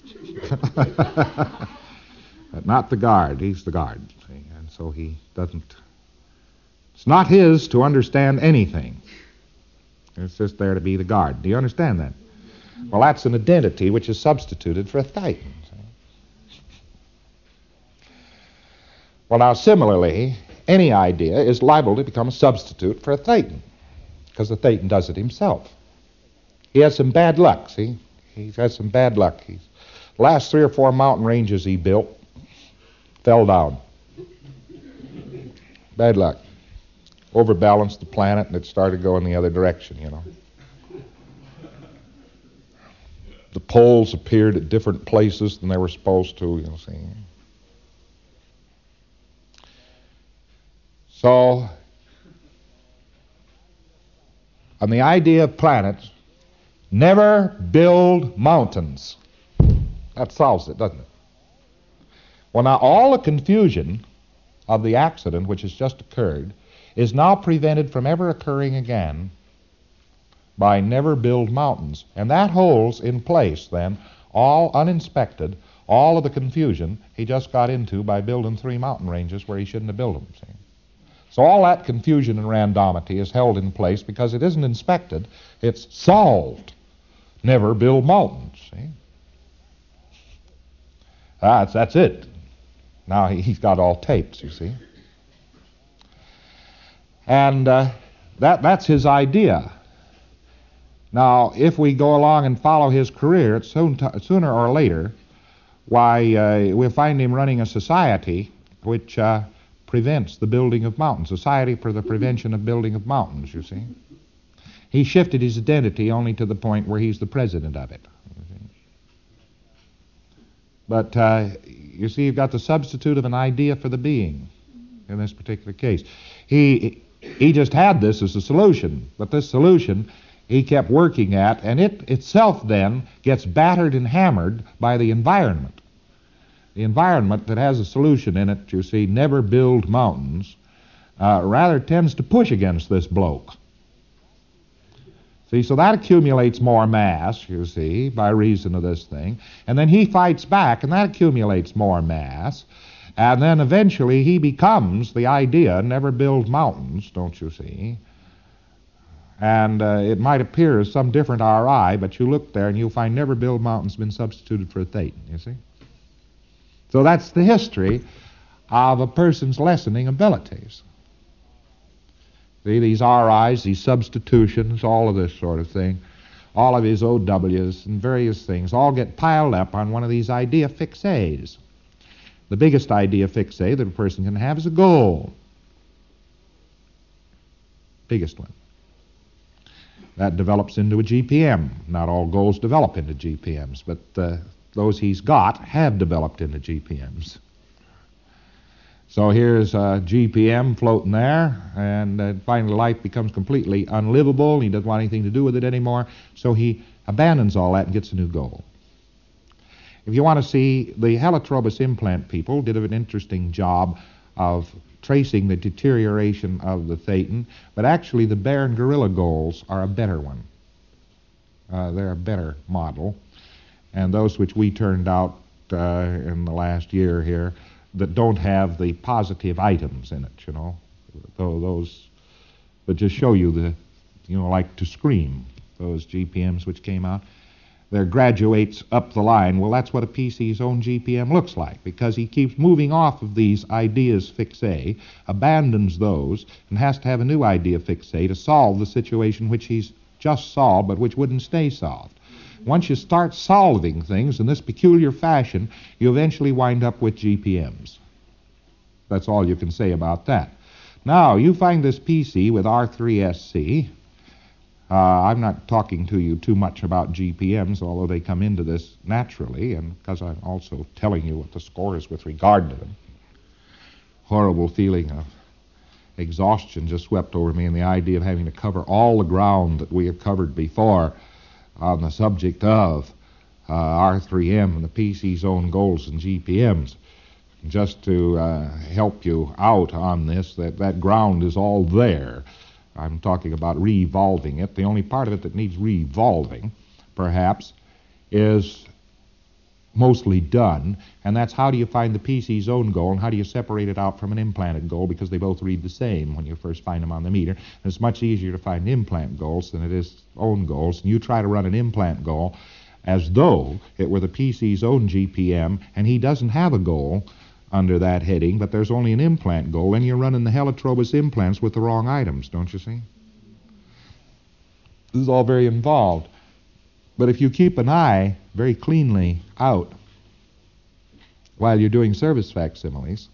But not the guard. He's the guard, see? And so he doesn't... It's not his to understand anything. It's just there to be the guard. Do you understand that? Well, that's an identity which is substituted for a thetan. Well, now, similarly, any idea is liable to become a substitute for a thetan, because the thetan does it himself. He has some bad luck, see? He's had some bad luck. The last 3 or 4 mountain ranges he built fell down. Bad luck. Overbalanced the planet, and it started going the other direction, you know. The poles appeared at different places than they were supposed to, you know, see. So, on the idea of planets, never build mountains. That solves it, doesn't it? Well, now, all the confusion of the accident which has just occurred is now prevented from ever occurring again by never build mountains. And that holds in place, then, all uninspected, all of the confusion he just got into by building 3 mountain ranges where he shouldn't have built them, see? So all that confusion and randomity is held in place because it isn't inspected, it's solved. Never build mountains, see? That's it. Now he's got all tapes, you see. And that's his idea. Now, if we go along and follow his career, sooner or later, we'll find him running a society which prevents the building of mountains, Society for the Prevention of Building of Mountains, you see. He shifted his identity only to the point where he's the president of it. But, you see, you've got the substitute of an idea for the being in this particular case. He just had this as a solution, but this solution he kept working at, and it itself then gets battered and hammered by the environment. The environment that has a solution in it, you see, never build mountains, rather tends to push against this bloke. See, so that accumulates more mass, you see, by reason of this thing, and then he fights back, and that accumulates more mass, and then eventually he becomes the idea, never build mountains, don't you see? And it might appear as some different RI, but you look there and you'll find never build mountains been substituted for a thetan, you see? So that's the history of a person's lessening abilities. See, these RIs, these substitutions, all of this sort of thing, all of his OWs and various things all get piled up on one of these idea fixes. The biggest idea fixe that a person can have is a goal. Biggest one. That develops into a GPM. Not all goals develop into GPMs, but those he's got have developed into GPMs. So here's a GPM floating there, and finally life becomes completely unlivable. He doesn't want anything to do with it anymore, so he abandons all that and gets a new goal. If you want to see, the Helitrobus implant people did an interesting job of tracing the deterioration of the Thetan, but actually the bear and gorilla goals are a better one. They're a better model, and those which we turned out in the last year here that don't have the positive items in it, you know, those that just show you the, you know, like to scream, those GPMs which came out. There graduates up the line. Well, that's what a PC's own GPM looks like, because he keeps moving off of these ideas fixae, abandons those, and has to have a new idea fixae to solve the situation which he's just solved, but which wouldn't stay solved. Once you start solving things in this peculiar fashion, you eventually wind up with GPMs. That's all you can say about that. Now, you find this PC with R3SC. I'm not talking to you too much about GPMs, although they come into this naturally, and because I'm also telling you what the score is with regard to them. Horrible feeling of exhaustion just swept over me, and the idea of having to cover all the ground that we have covered before on the subject of R3M and the PC's own goals and GPMs. Just to help you out on this, that ground is all there. I'm talking about revolving it. The only part of it that needs revolving, perhaps, is mostly done, and that's how do you find the PC's own goal and how do you separate it out from an implanted goal, because they both read the same when you first find them on the meter. And it's much easier to find implant goals than it is own goals, and you try to run an implant goal as though it were the PC's own GPM, and he doesn't have a goal under that heading, but there's only an implant goal, and you're running the Helitrobus implants with the wrong items, don't you see? This is all very involved. But if you keep an eye very cleanly out while you're doing service facsimiles,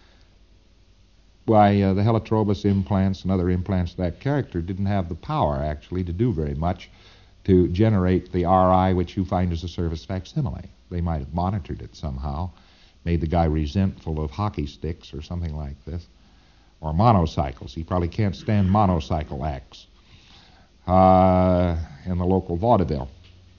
why, the Helitrobus implants and other implants of that character didn't have the power, actually, to do very much to generate the RI which you find as a service facsimile. They might have monitored it somehow, made the guy resentful of hockey sticks or something like this, or monocycles. He probably can't stand monocycle acts in the local vaudeville.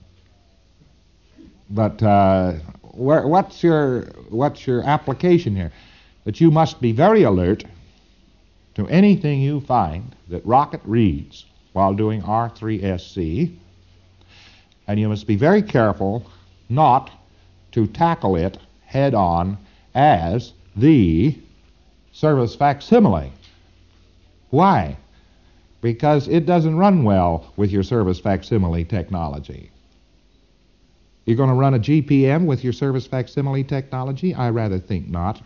But what's your application here? That you must be very alert to anything you find that Rocket reads while doing R3SC, and you must be very careful not to tackle it head-on as the service facsimile. Why? Because it doesn't run well with your service facsimile technology. You're going to run a GPM with your service facsimile technology? I rather think not.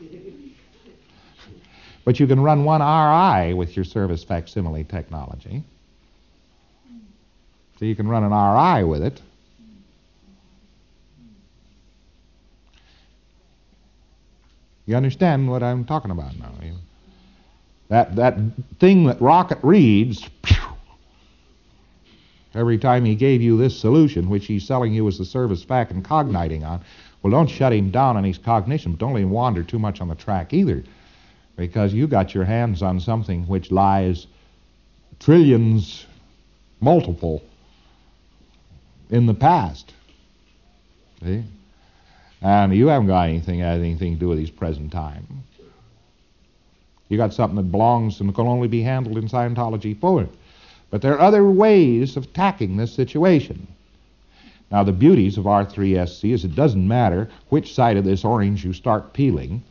But you can run one RI with your service facsimile technology. So you can run an RI with it. You understand what I'm talking about now? That thing that Rocket reads, every time he gave you this solution, which he's selling you as the service fac and cogniting on, well, don't shut him down on his cognition, but don't let him wander too much on the track either, because you got your hands on something which lies trillions multiple in the past. See? And you haven't got anything that has anything to do with his present time. You got something that belongs and can only be handled in Scientology forward. But there are other ways of tackling this situation. Now, the beauties of R3SC is it doesn't matter which side of this orange you start peeling.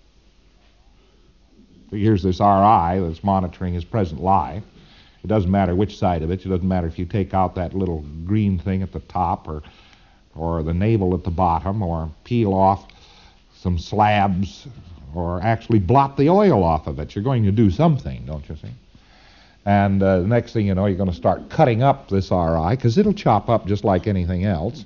Here's this RI that's monitoring his present life. It doesn't matter which side of it. It doesn't matter if you take out that little green thing at the top or the navel at the bottom, or peel off some slabs, or actually blot the oil off of it. You're going to do something, don't you see? And the next thing you know, you're going to start cutting up this RI, because it'll chop up just like anything else.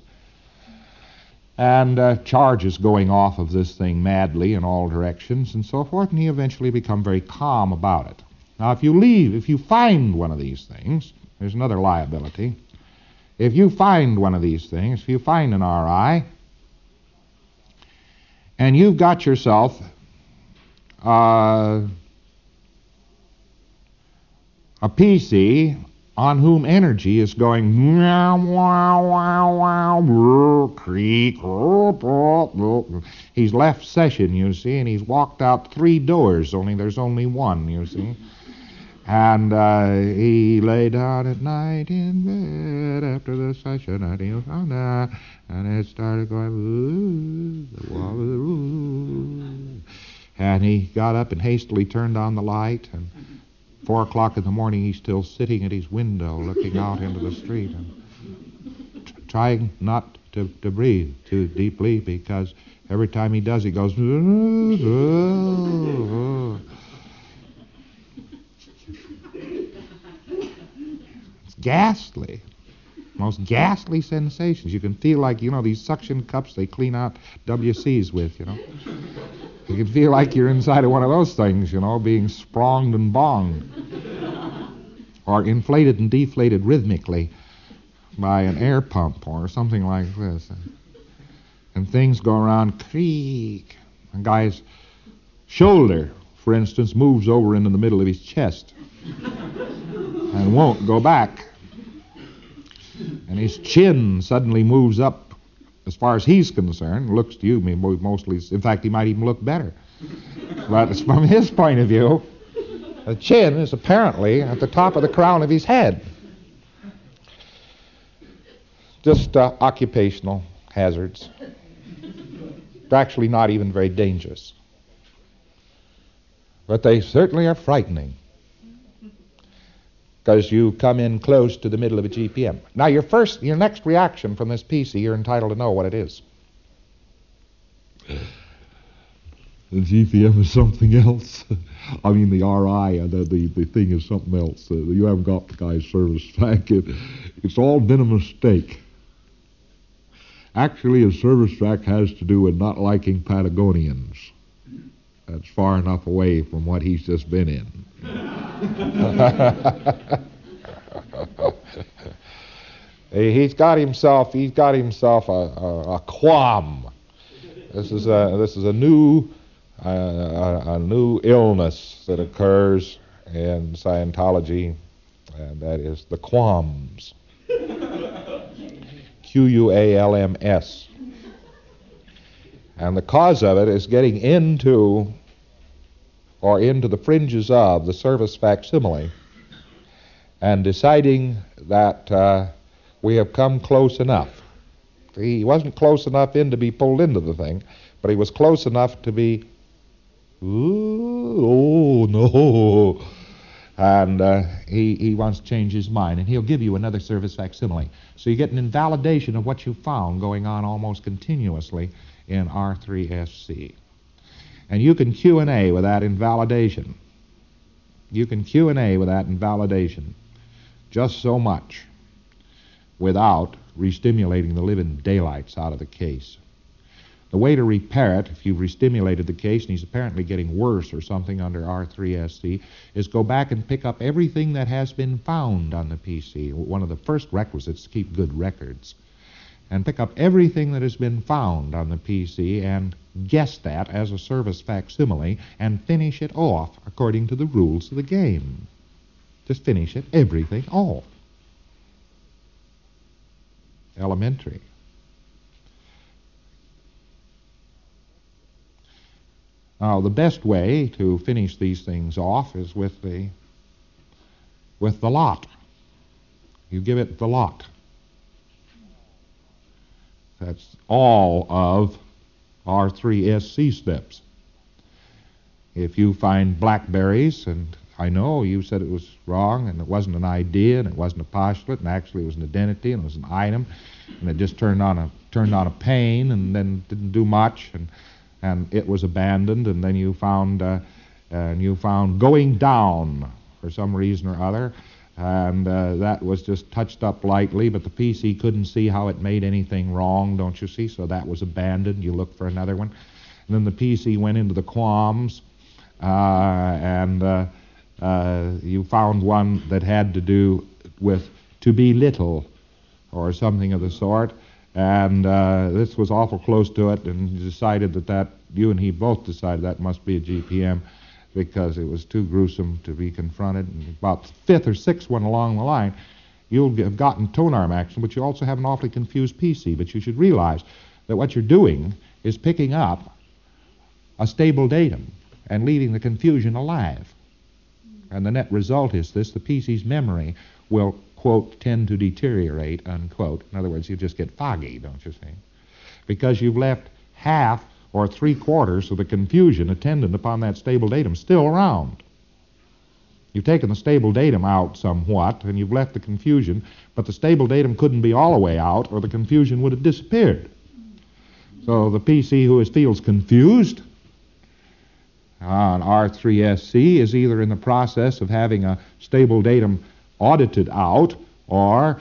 And charges going off of this thing madly in all directions and so forth, and you eventually become very calm about it. Now, if you find one of these things, There's another liability. If you find one of these things, if you find an RI, and you've got yourself a PC on whom energy is going meow, wow, wow, wow, creak. He's left session, you see, and he's walked out 3 doors, only there's only one, you see. And he lay down at night in bed after the session, and he found out, and it started going, ooh, the wall of the room. And he got up and hastily turned on the light, and 4 o'clock in the morning, he's still sitting at his window looking out into the street and trying not to breathe too deeply, because every time he does, he goes, it's ghastly. Most ghastly sensations. You can feel like, these suction cups they clean out WCs with, You can feel like you're inside of one of those things, being spronged and bonged. Or inflated and deflated rhythmically by an air pump or something like this. And things go around creak. A guy's shoulder, for instance, moves over into the middle of his chest and won't go back. And his chin suddenly moves up, as far as he's concerned, looks to you mostly, in fact, he might even look better. But from his point of view, the chin is apparently at the top of the crown of his head. Just occupational hazards. They're actually not even very dangerous. But they certainly are frightening, because you come in close to the middle of a GPM. Now, your next reaction from this PC, you're entitled to know what it is. The GPM is something else. I mean, the RI, the thing is something else. You haven't got the guy's service fact. It's all been a mistake. Actually, a service fact has to do with not liking Patagonians. That's far enough away from what he's just been in. He's got himself a qualm. This is a new illness that occurs in Scientology, and that is the qualms. Qualms. And the cause of it is getting into the fringes of the service facsimile and deciding that we have come close enough. He wasn't close enough in to be pulled into the thing, but he was close enough to be, oh no. And he wants to change his mind, and he'll give you another service facsimile. So you get an invalidation of what you found going on almost continuously in R3SC. And you can Q&A with that invalidation. You can Q&A with that invalidation just so much without restimulating the living daylights out of the case. The way to repair it, if you've restimulated the case and he's apparently getting worse or something under R3SC, is go back and pick up everything that has been found on the PC. One of the first requisites is to keep good records. And pick up everything that has been found on the PC and guess that as a service facsimile and finish it off according to the rules of the game. Just finish it, everything off. Elementary. Now, the best way to finish these things off is with the lot. You give it the lot. That's all of R3SC steps. If you find blackberries, and I know you said it was wrong, and it wasn't an idea, and it wasn't a postulate, and actually it was an identity, and it was an item, and it just turned on a pane, and then didn't do much, and it was abandoned, and then you found going down for some reason or other, and that was just touched up lightly, but the PC couldn't see how it made anything wrong, don't you see? So that was abandoned. You looked for another one. And then the PC went into the qualms, and you found one that had to do with to be little or something of the sort. And this was awful close to it, and he decided that you and he both decided that must be a GPM because it was too gruesome to be confronted. And about the fifth or sixth one along the line, you'll have gotten tone arm action, but you also have an awfully confused PC. But you should realize that what you're doing is picking up a stable datum and leaving the confusion alive. And the net result is this: the PC's memory will, quote, tend to deteriorate, unquote. In other words, you just get foggy, don't you see? Because you've left half or three-quarters of the confusion attendant upon that stable datum still around. You've taken the stable datum out somewhat, and you've left the confusion, but the stable datum couldn't be all the way out, or the confusion would have disappeared. So the PC who feels confused on R3SC is either in the process of having a stable datum audited out, or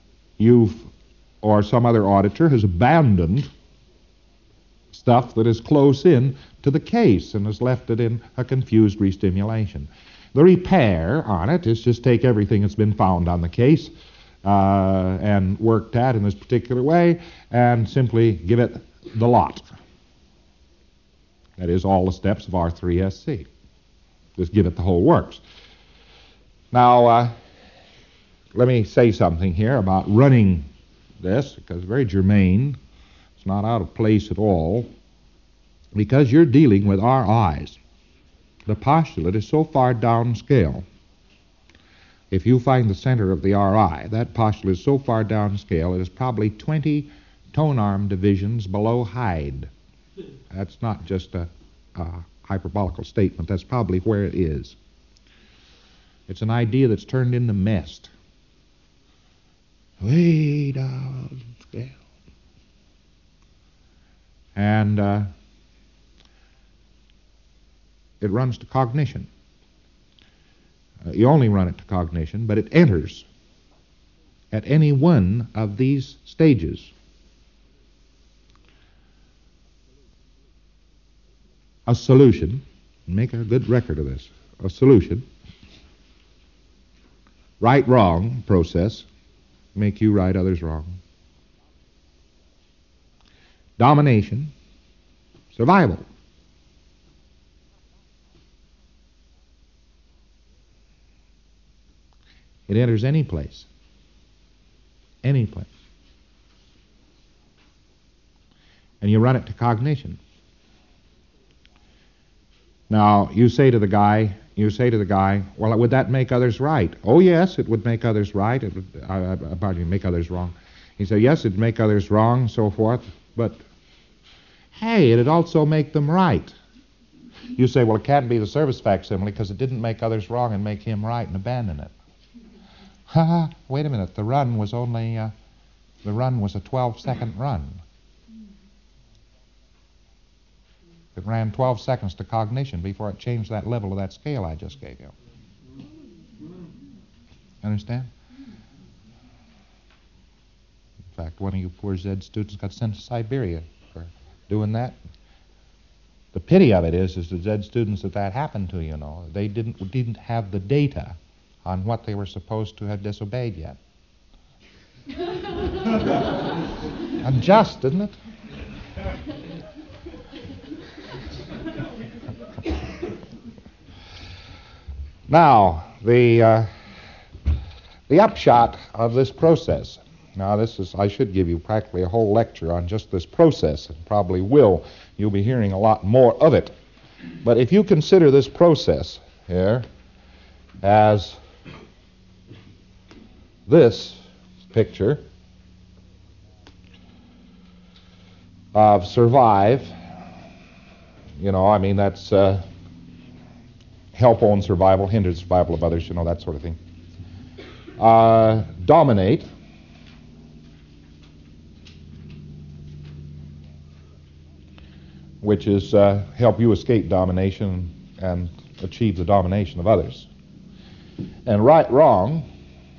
some other auditor has abandoned stuff that is close in to the case and has left it in a confused restimulation. The repair on it is just take everything that's been found on the case and worked at in this particular way and simply give it the lot. That is all the steps of R3SC. Just give it the whole works. Now, let me say something here about running this, because it's very germane. It's not out of place at all, because you're dealing with RIs. The postulate is so far downscale. If you find the center of the RI, that postulate is so far downscale, it is probably 20 tone arm divisions below Hyde. That's not just a hyperbolical statement. That's probably where it is. It's an idea that's turned into mest. Way down scale. And it runs to cognition. You only run it to cognition, but it enters at any one of these stages. A solution, make a good record of this, a solution, right-wrong process, make you right, others wrong. Domination, survival. It enters any place. Any place. And you run it to cognition. Now, you say to the guy, well, would that make others right? Oh, yes, it would make others right. It would, make others wrong. He said, yes, it'd make others wrong, so forth, but, hey, it'd also make them right. You say, well, it can't be the service facsimile because it didn't make others wrong and make him right and abandon it. Wait a minute, the run was a 12-second run. It ran 12 seconds to cognition before it changed that level of that scale I just gave you. Understand? In fact, one of you poor Z students got sent to Siberia for doing that. The pity of it is the Z students that happened to, they didn't have the data on what they were supposed to have disobeyed yet. Unjust, isn't it? Now, the upshot of this process. Now, I should give you practically a whole lecture on just this process, and probably will. You'll be hearing a lot more of it. But if you consider this process here as this picture of survive, that's help own survival, hinder the survival of others, that sort of thing. Dominate, which is help you escape domination and achieve the domination of others. And right, wrong.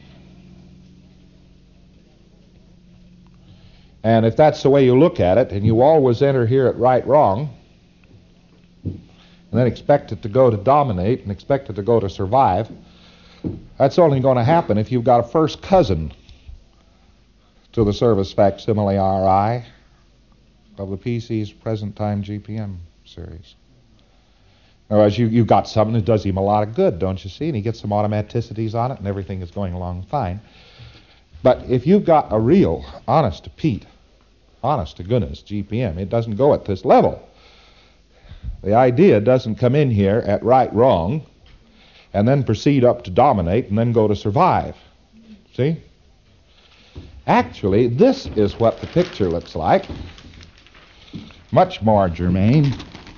And if that's the way you look at it, and you always enter here at right, wrong, and then expect it to go to dominate and expect it to go to survive, That's only going to happen if you've got a first cousin to the service facsimile RI of the PC's present-time GPM series. Otherwise, you've got something that does him a lot of good, don't you see? And he gets some automaticities on it, and everything is going along fine. But if you've got a real, honest-to-Pete, honest-to-goodness GPM, it doesn't go at this level. The idea doesn't come in here at right-wrong, and then proceed up to dominate, and then go to survive. See? Actually, this is what the picture looks like. Much more germane.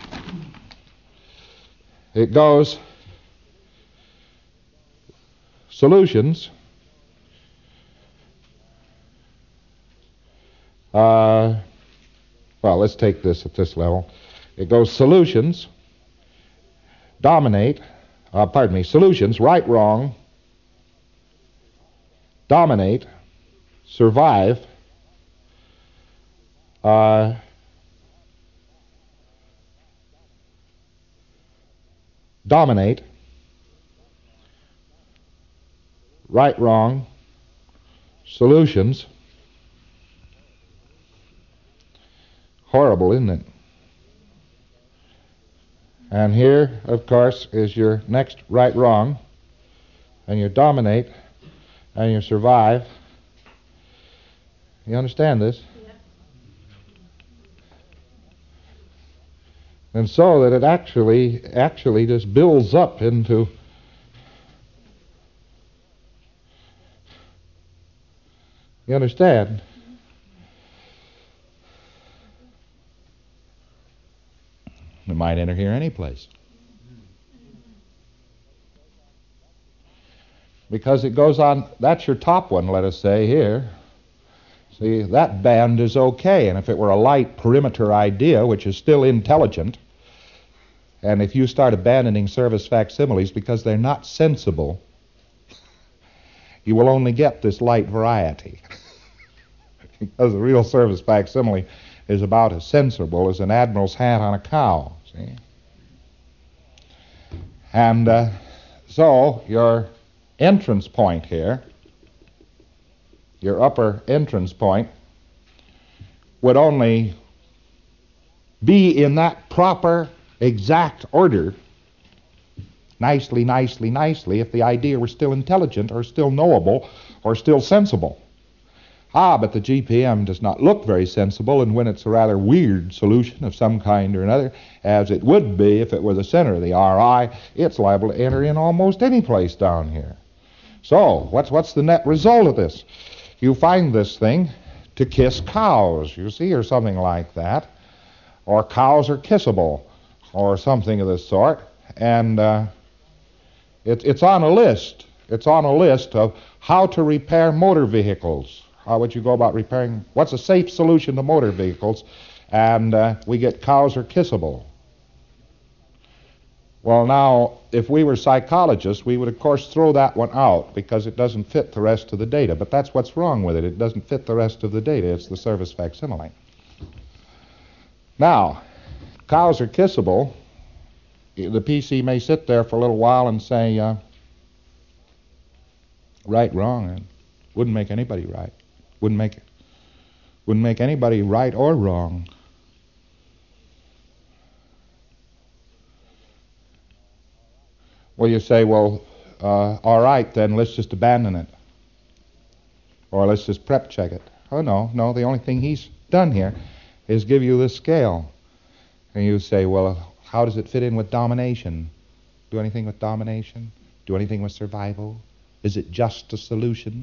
It goes solutions. Well, let's take this at this level. It goes solutions, dominate, solutions, right, wrong, dominate, survive, dominate, right, wrong, solutions. Horrible, isn't it? And here, of course, is your next right, wrong, and your dominate, and your survive. You understand this? Yeah. And so that it actually just builds up into you understand? It might enter here any place. Because it goes on, that's your top one, let us say, here. See, that band is okay, and if it were a light perimeter idea, which is still intelligent, and if you start abandoning service facsimiles because they're not sensible, you will only get this light variety. Because the real service facsimile is about as sensible as an admiral's hat on a cow, see? And so your entrance point here, your upper entrance point, would only be in that proper, exact order, nicely, nicely, nicely, if the idea were still intelligent or still knowable or still sensible. But the GPM does not look very sensible, and when it's a rather weird solution of some kind or another, as it would be if it were the center of the RI, it's liable to enter in almost any place down here. So, what's the net result of this? You find this thing to kiss cows, you see, or something like that, or cows are kissable, or something of this sort, and it's on a list. It's on a list of how to repair motor vehicles. How would you go about repairing? What's a safe solution to motor vehicles? And we get cows are kissable. Well, now, if we were psychologists, we would, of course, throw that one out because it doesn't fit the rest of the data. But that's what's wrong with it. It doesn't fit the rest of the data. It's the service facsimile. Now, cows are kissable. The PC may sit there for a little while and say, right, wrong. It wouldn't make anybody right. Wouldn't make anybody right or wrong. Well, you say, well, all right, then let's just abandon it. Or let's just prep check it. Oh, no, the only thing he's done here is give you this scale. And you say, well, how does it fit in with domination? Do anything with domination? Do anything with survival? Is it just a solution?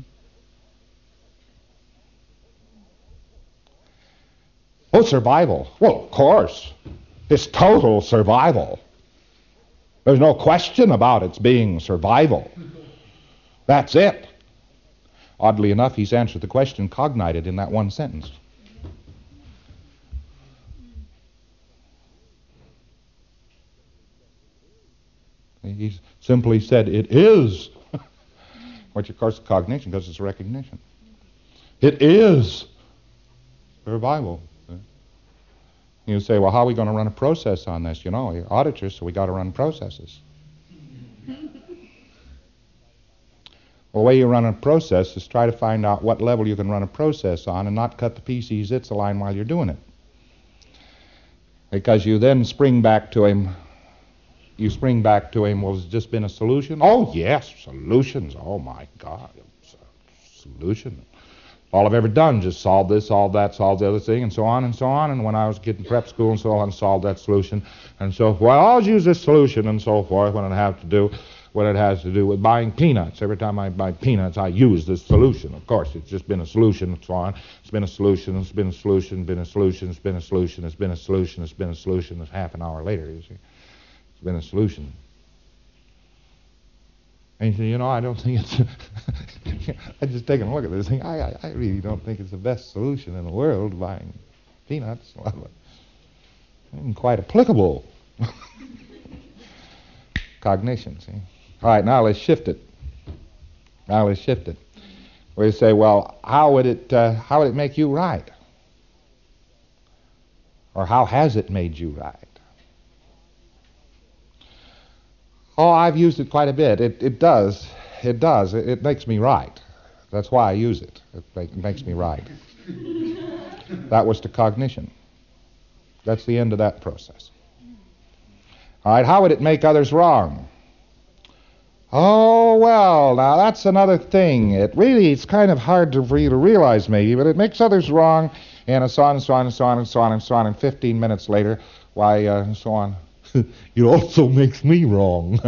Oh, survival. Well, of course. It's total survival. There's no question about its being survival. That's it. Oddly enough, he's answered the question cognited in that one sentence. He simply said, it is. Which, of course, is cognition, because it's recognition. It is survival. You say, well, how are we going to run a process on this? You know, you're auditors, so we got to run processes. Well, the way you run a process is try to find out what level you can run a process on and not cut the PC zits line while you're doing it. Because you then spring back to him, well, has this been a solution? Oh, yes, solutions. Oh, my God, solution. All I've ever done is just solve this, solve that, solve the other thing, and so on and so on. And when I was getting prep school and so on, solve that solution and so forth. Well, I always use this solution and so forth when it has to do with buying peanuts. Every time I buy peanuts, I use this solution. Of course, it's just been a solution and so on. It's been a solution, it's been a solution, been a solution, it's been a solution, it's been a solution, it's been a solution. It's half an hour later, you see. It's been a solution. And you say, you know, I don't think it's... I just taking a look at this thing. I really don't think it's the best solution in the world, buying peanuts. Isn't quite applicable. Cognition, see? All right, now let's shift it. We say, well, how would it make you right? Or how has it made you right? Oh, I've used it quite a bit. It does. It makes me right. That's why I use it. It makes me right. That was the cognition. That's the end of that process. All right, how would it make others wrong? Oh, well, now that's another thing. It's kind of hard for you to realize maybe, but it makes others wrong, and so on and so on and so on and so on and so on, and 15 minutes later, why, so on. It also makes me wrong.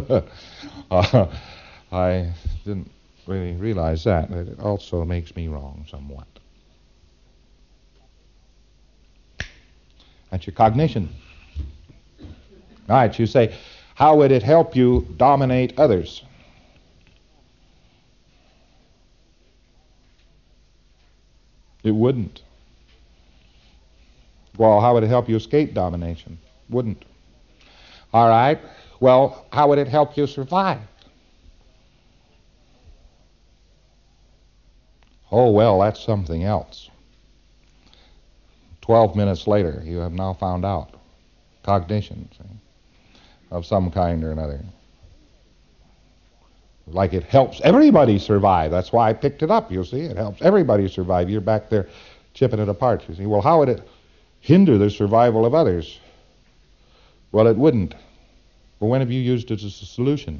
I didn't really realize that it also makes me wrong somewhat. That's your cognition. All right, you say, how would it help you dominate others? It wouldn't. Well, how would it help you escape domination? Wouldn't. All right, well, how would it help you survive? Oh, well, that's something else. 12 minutes later, you have now found out. Cognition, see, of some kind or another. Like it helps everybody survive. That's why I picked it up, you see. It helps everybody survive. You're back there chipping it apart, you see. Well, how would it hinder the survival of others? Well, it wouldn't. But when have you used it as a solution?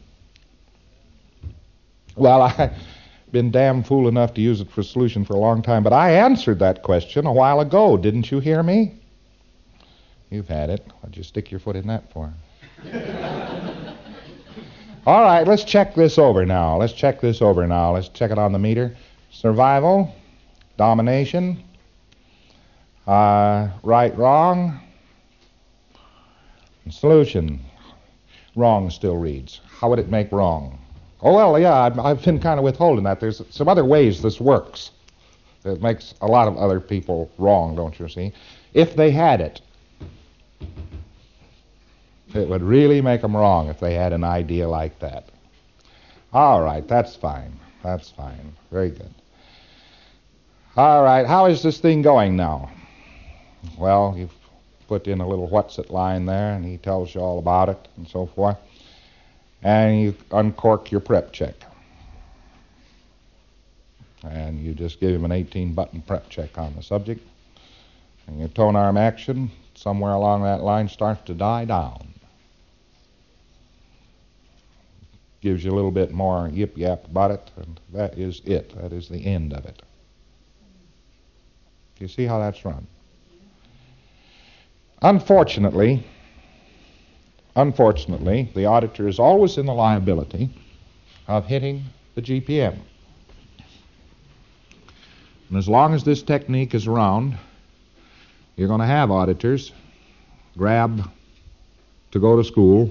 Well, I've been damn fool enough to use it for a solution for a long time, but I answered that question a while ago. Didn't you hear me? You've had it. What'd you stick your foot in that for? All right, let's check this over now. Let's check it on the meter. Survival, domination, right, wrong, and solution. Wrong still reads. How would it make wrong? Oh, well, yeah, I've been kind of withholding that. There's some other ways this works. It makes a lot of other people wrong, don't you see? If they had it, it would really make them wrong if they had an idea like that. All right, that's fine. Very good. All right, how is this thing going now? Well, you've put in a little what's it line there, and he tells you all about it and so forth. And you uncork your prep check. And you just give him an 18-button prep check on the subject. And your tone arm action, somewhere along that line, starts to die down. Gives you a little bit more yip-yap about it, and that is it. That is the end of it. You see how that's run? Unfortunately, the auditor is always in the liability of hitting the GPM. And as long as this technique is around, you're going to have auditors grab to go to school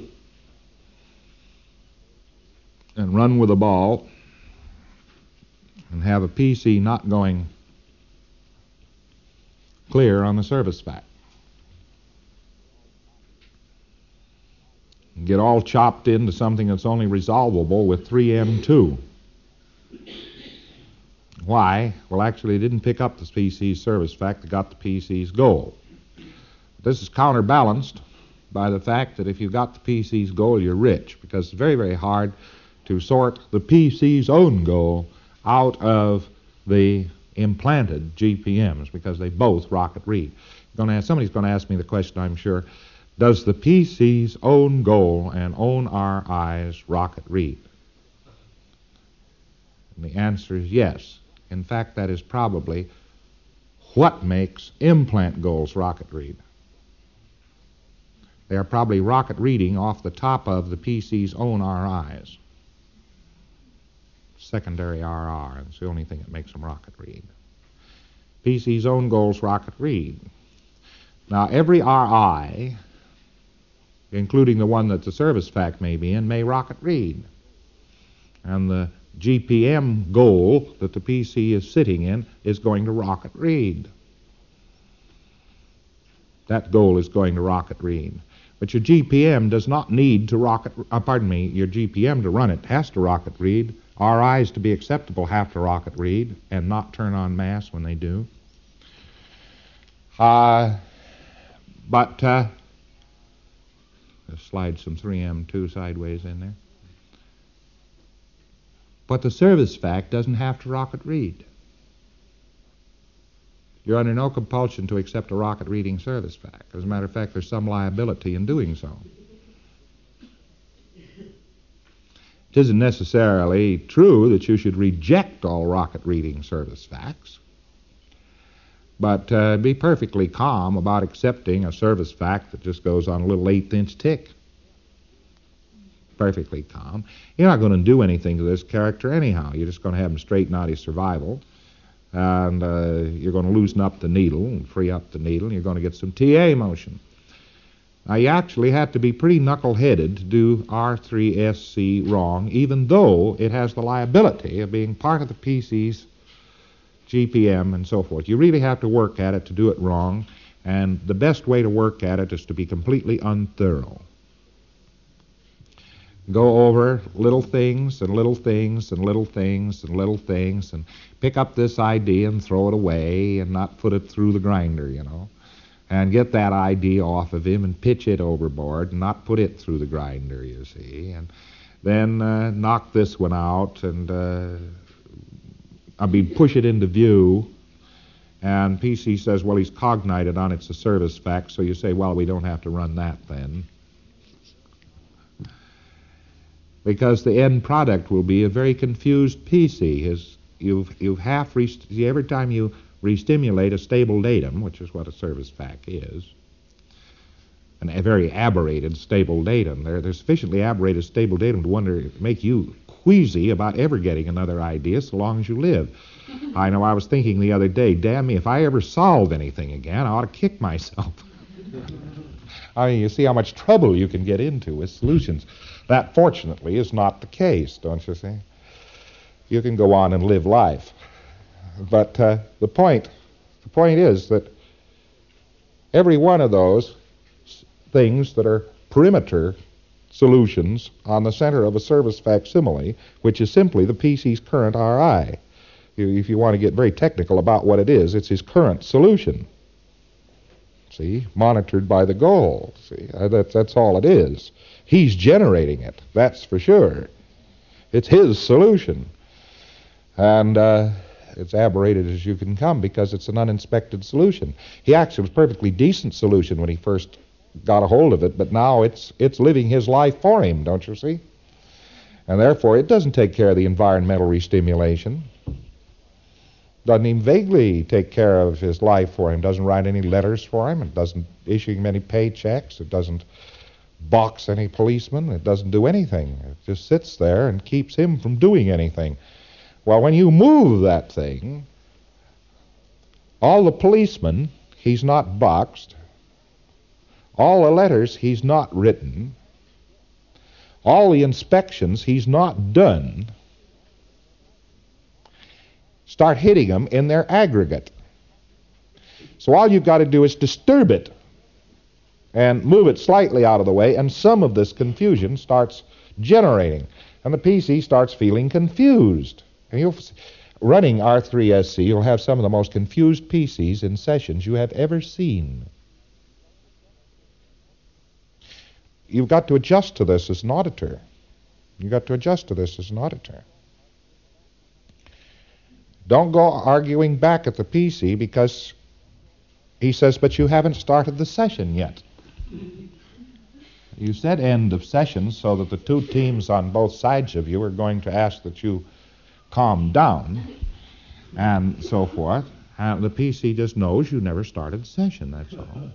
and run with a ball and have a PC not going clear on the service fact. And get all chopped into something that's only resolvable with 3M2. Why? Well, actually, they didn't pick up the PC's service fact. They got the PC's goal. This is counterbalanced by the fact that if you got the PC's goal, you're rich, because it's very, very hard to sort the PC's own goal out of the implanted GPMs, because they both rocket read. Somebody's going to ask me the question, I'm sure, does the PC's own goal and own RIs rocket read? And the answer is yes. In fact, that is probably what makes implant goals rocket read. They are probably rocket reading off the top of the PC's own RIs. Secondary RR, and it's the only thing that makes them rocket read. PC's own goals rocket read. Now, every RI, including the one that the service fact may be in, may rocket read. And the GPM goal that the PC is sitting in is going to rocket read. That goal is going to rocket read. But your GPM does not need to your GPM to run it has to rocket read. RIs to be acceptable have to rocket read and not turn on mass when they do. Let's slide some 3M2 sideways in there. But the service fact doesn't have to rocket read. You're under no compulsion to accept a rocket reading service fact. As a matter of fact, there's some liability in doing so. It isn't necessarily true that you should reject all rocket reading service facts, but be perfectly calm about accepting a service fact that just goes on a little 1/8-inch tick. Perfectly calm. You're not going to do anything to this character anyhow. You're just going to have him straighten out his survival, and you're going to loosen up the needle and free up the needle, and you're going to get some TA motion. Now, you actually have to be pretty knuckle-headed to do R3SC wrong, even though it has the liability of being part of the PC's GPM and so forth. You really have to work at it to do it wrong, and the best way to work at it is to be completely unthorough. Go over little things and little things and little things and little things and pick up this idea and throw it away and not put it through the grinder, and get that idea off of him and pitch it overboard and not put it through the grinder, you see, and then knock this one out and push it into view, and PC says, well, he's cognited on it's a service fact, so you say, well, we don't have to run that then. Because the end product will be a very confused PC. Every time you restimulate a stable datum, which is what a service fact is, a very aberrated stable datum. They're sufficiently aberrated stable datum to make you queasy about ever getting another idea so long as you live. I know I was thinking the other day, damn me, if I ever solve anything again, I ought to kick myself. I mean, you see how much trouble you can get into with solutions. That, fortunately, is not the case, don't you see? You can go on and live life. But the point is that every one of those things that are perimeter solutions on the center of a service facsimile, which is simply the PC's current RI. If you want to get very technical about what it is, it's his current solution. See, monitored by the goal. See, that's all it is. He's generating it, that's for sure. It's his solution. And it's aberrated as you can come because it's an uninspected solution. He actually was a perfectly decent solution when he first got a hold of it, but now it's living his life for him, don't you see? And therefore, it doesn't take care of the environmental restimulation. Doesn't even vaguely take care of his life for him. Doesn't write any letters for him. It doesn't issue him any paychecks. It doesn't box any policemen. It doesn't do anything. It just sits there and keeps him from doing anything. Well, when you move that thing, all the policemen, he's not boxed. All the letters, he's not written. All the inspections, he's not done. Start hitting them in their aggregate. So all you've got to do is disturb it and move it slightly out of the way, and some of this confusion starts generating. And the PC starts feeling confused. And running R3SC, you'll have some of the most confused PCs in sessions you have ever seen. You've got to adjust to this as an auditor. You got to adjust to this as an auditor. Don't go arguing back at the PC because he says, but you haven't started the session yet. You said end of session so that the two teams on both sides of you are going to ask that you calm down and so forth. And the PC just knows you never started the session, that's all.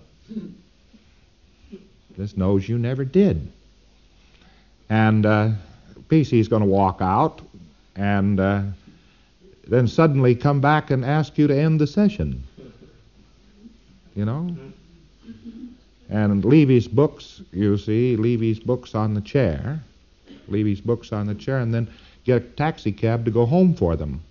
Just knows you never did. And PC is going to walk out and then suddenly come back and ask you to end the session. You know? And leave his books, you see, leave his books on the chair, and then get a taxi cab to go home for them.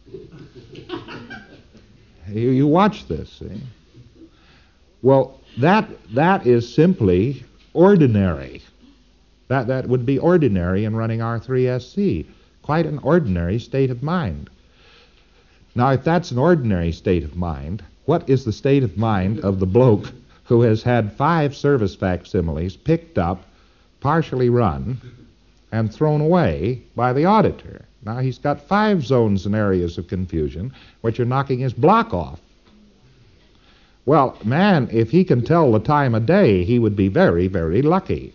You watch this, see? Well, that is simply ordinary. That would be ordinary in running R3SC. Quite an ordinary state of mind. Now, if that's an ordinary state of mind, what is the state of mind of the bloke who has had 5 service facsimiles picked up, partially run, and thrown away by the auditor? Now, he's got 5 zones and areas of confusion which are knocking his block off. Well, man, if he can tell the time of day, he would be very, very lucky.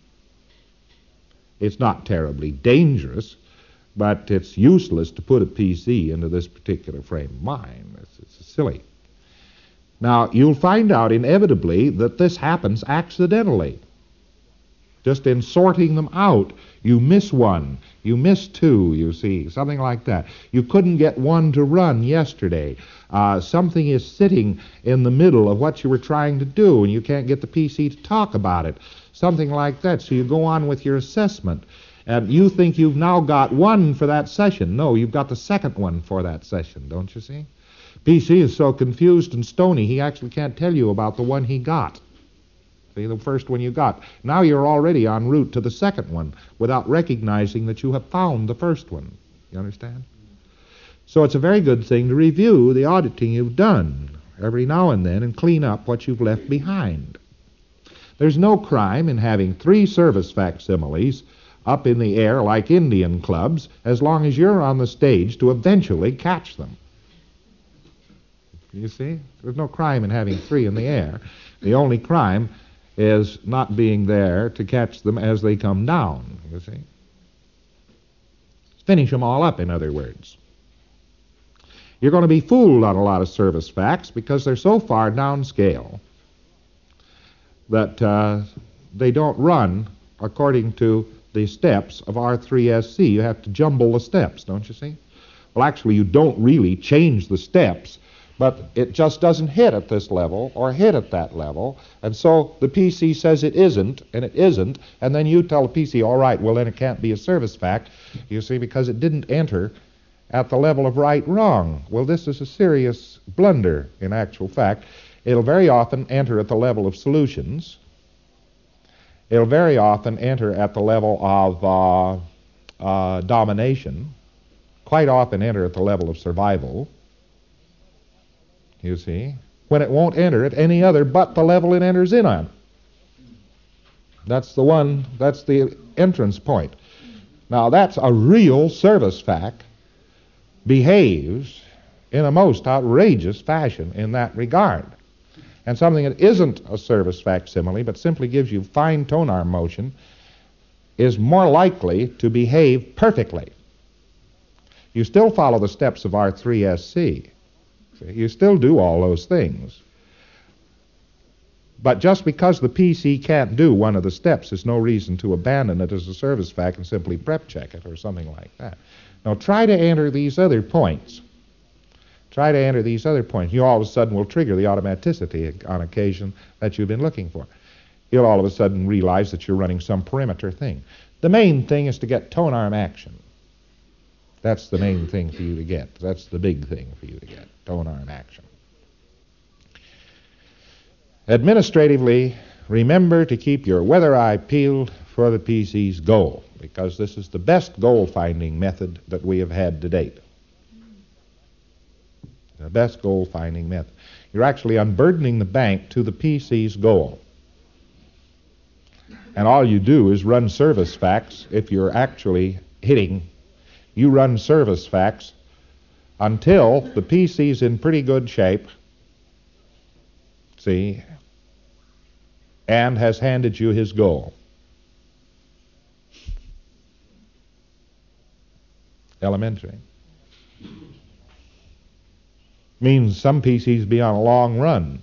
It's not terribly dangerous, but it's useless to put a PC into this particular frame of mind. It's silly. Now, you'll find out inevitably that this happens accidentally. Just in sorting them out, you miss one, you miss 2, you see, something like that. You couldn't get one to run yesterday. Something is sitting in the middle of what you were trying to do, and you can't get the PC to talk about it. Something like that. So you go on with your assessment, and you think you've now got one for that session. No, you've got the second one for that session, don't you see? PC is so confused and stony, he actually can't tell you about the one he got. See, the first one you got. Now you're already en route to the second one without recognizing that you have found the first one. You understand? So it's a very good thing to review the auditing you've done every now and then and clean up what you've left behind. There's no crime in having 3 service facsimiles up in the air like Indian clubs as long as you're on the stage to eventually catch them. You see? There's no crime in having 3 in the air. The only crime is not being there to catch them as they come down, you see. Finish them all up, in other words. You're going to be fooled on a lot of service facts because they're so far downscale that they don't run according to the steps of R3SC. You have to jumble the steps, don't you see? Well, actually, you don't really change the steps, but it just doesn't hit at this level or hit at that level, and so the PC says it isn't, and it isn't, and then you tell the PC, all right, well, then it can't be a service fact, you see, because it didn't enter at the level of right-wrong. Well, this is a serious blunder, in actual fact. It'll very often enter at the level of solutions. It'll very often enter at the level of domination, quite often enter at the level of survival, you see, when it won't enter at any other but the level it enters in on. That's the entrance point. Now, that's a real service fact, behaves in a most outrageous fashion in that regard. And something that isn't a service facsimile, but simply gives you fine tone arm motion, is more likely to behave perfectly. You still follow the steps of R3SC. You still do all those things. But just because the PC can't do one of the steps is no reason to abandon it as a service fact and simply prep check it or something like that. Now try to enter these other points. Try to enter these other points. You all of a sudden will trigger the automaticity on occasion that you've been looking for. You'll all of a sudden realize that you're running some perimeter thing. The main thing is to get tone arm action. That's the main thing for you to get. That's the big thing for you to get, tone arm action. Administratively, remember to keep your weather eye peeled for the PC's goal, because this is the best goal-finding method that we have had to date. The best goal-finding method. You're actually unburdening the bank to the PC's goal. And all you do is run service facts. If you're actually hitting, you run service facts until the PC's in pretty good shape, see, and has handed you his goal. Elementary. Means some PCs be on a long run,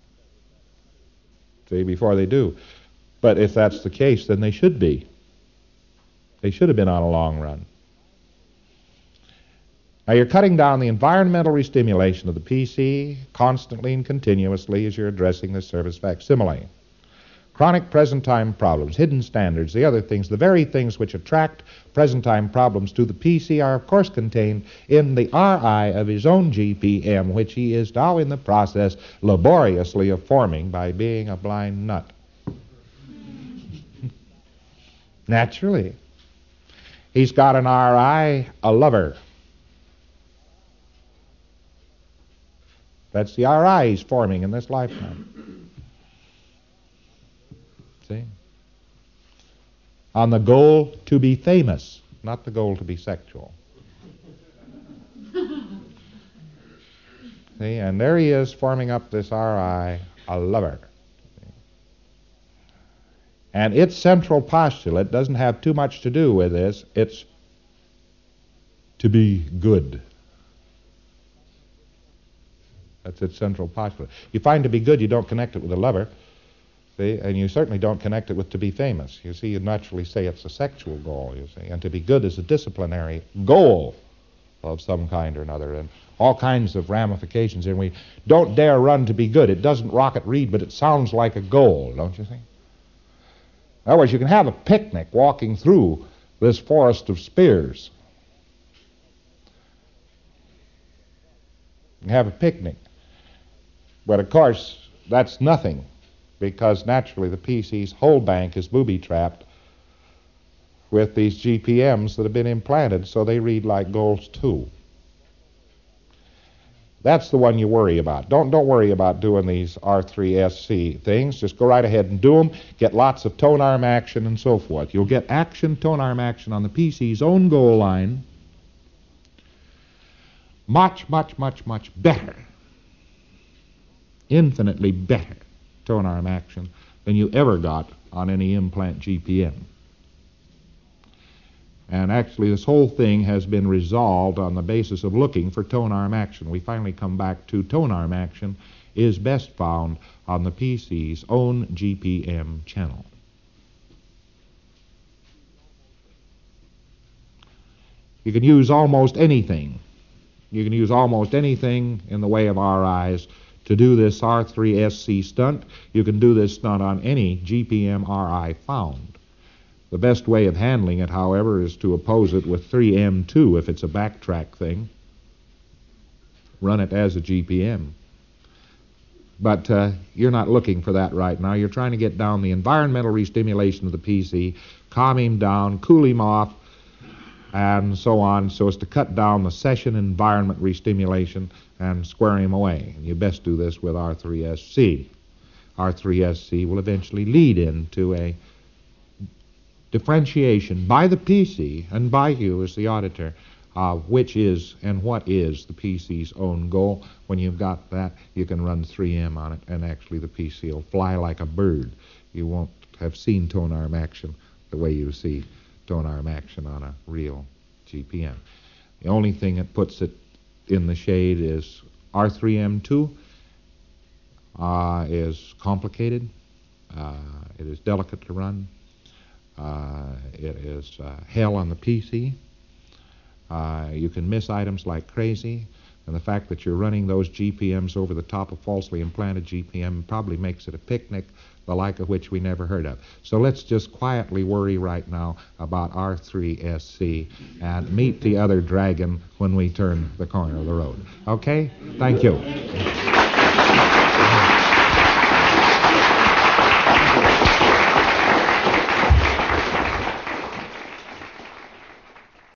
see, before they do. But if that's the case, then they should be. They should have been on a long run. Now you're cutting down the environmental restimulation of the PC constantly and continuously as you're addressing the service facsimile. Chronic present-time problems, hidden standards, the other things, the very things which attract present-time problems to the PC are, of course, contained in the RI of his own GPM, which he is now in the process laboriously of forming by being a blind nut. Naturally. He's got an RI, a lover. That's the RI he's forming in this lifetime. See? On the goal to be famous, not the goal to be sexual. See, and there he is forming up this RI, a lover. And its central postulate doesn't have too much to do with this. It's to be good. That's its central postulate. You find to be good, you don't connect it with a lover, see, and you certainly don't connect it with to be famous. You see, you naturally say it's a sexual goal, you see, and to be good is a disciplinary goal of some kind or another, and all kinds of ramifications. And we don't dare run to be good. It doesn't rocket read, but it sounds like a goal, don't you think? In other words, you can have a picnic walking through this forest of spears. You can have a picnic. But of course, that's nothing, because naturally the PC's whole bank is booby-trapped with these GPMs that have been implanted, so they read like goals too. That's the one you worry about. Don't worry about doing these R3SC things. Just go right ahead and do them. Get lots of tone arm action and so forth. You'll get action, tone arm action on the PC's own goal line much, much, much, much better, infinitely better tone arm action than you ever got on any implant GPM. And actually this whole thing has been resolved on the basis of looking for tone arm action. We finally come back to tone arm action is best found on the PC's own GPM channel. You can use almost anything. You can use almost anything in the way of RIs to do this R3SC stunt. You can do this stunt on any GPM RI found. The best way of handling it, however, is to oppose it with 3M2 if it's a backtrack thing. Run it as a GPM. But you're not looking for that right now. You're trying to get down the environmental restimulation of the PC, calm him down, cool him off, and so on, so as to cut down the session environment restimulation and square him away. And you best do this with R3SC. R3SC will eventually lead into a differentiation by the PC and by you as the auditor of which is and what is the PC's own goal. When you've got that, you can run 3M on it, and actually the PC will fly like a bird. You won't have seen tone arm action the way you see tone arm action on a real GPM. The only thing that puts it in the shade is R3M2 is complicated. It is delicate to run. It is hell on the PC. You can miss items like crazy, and the fact that you're running those GPMs over the top of falsely implanted GPM probably makes it a picnic, the like of which we never heard of. So let's just quietly worry right now about R3SC and meet the other dragon when we turn the corner of the road. Okay? Thank you.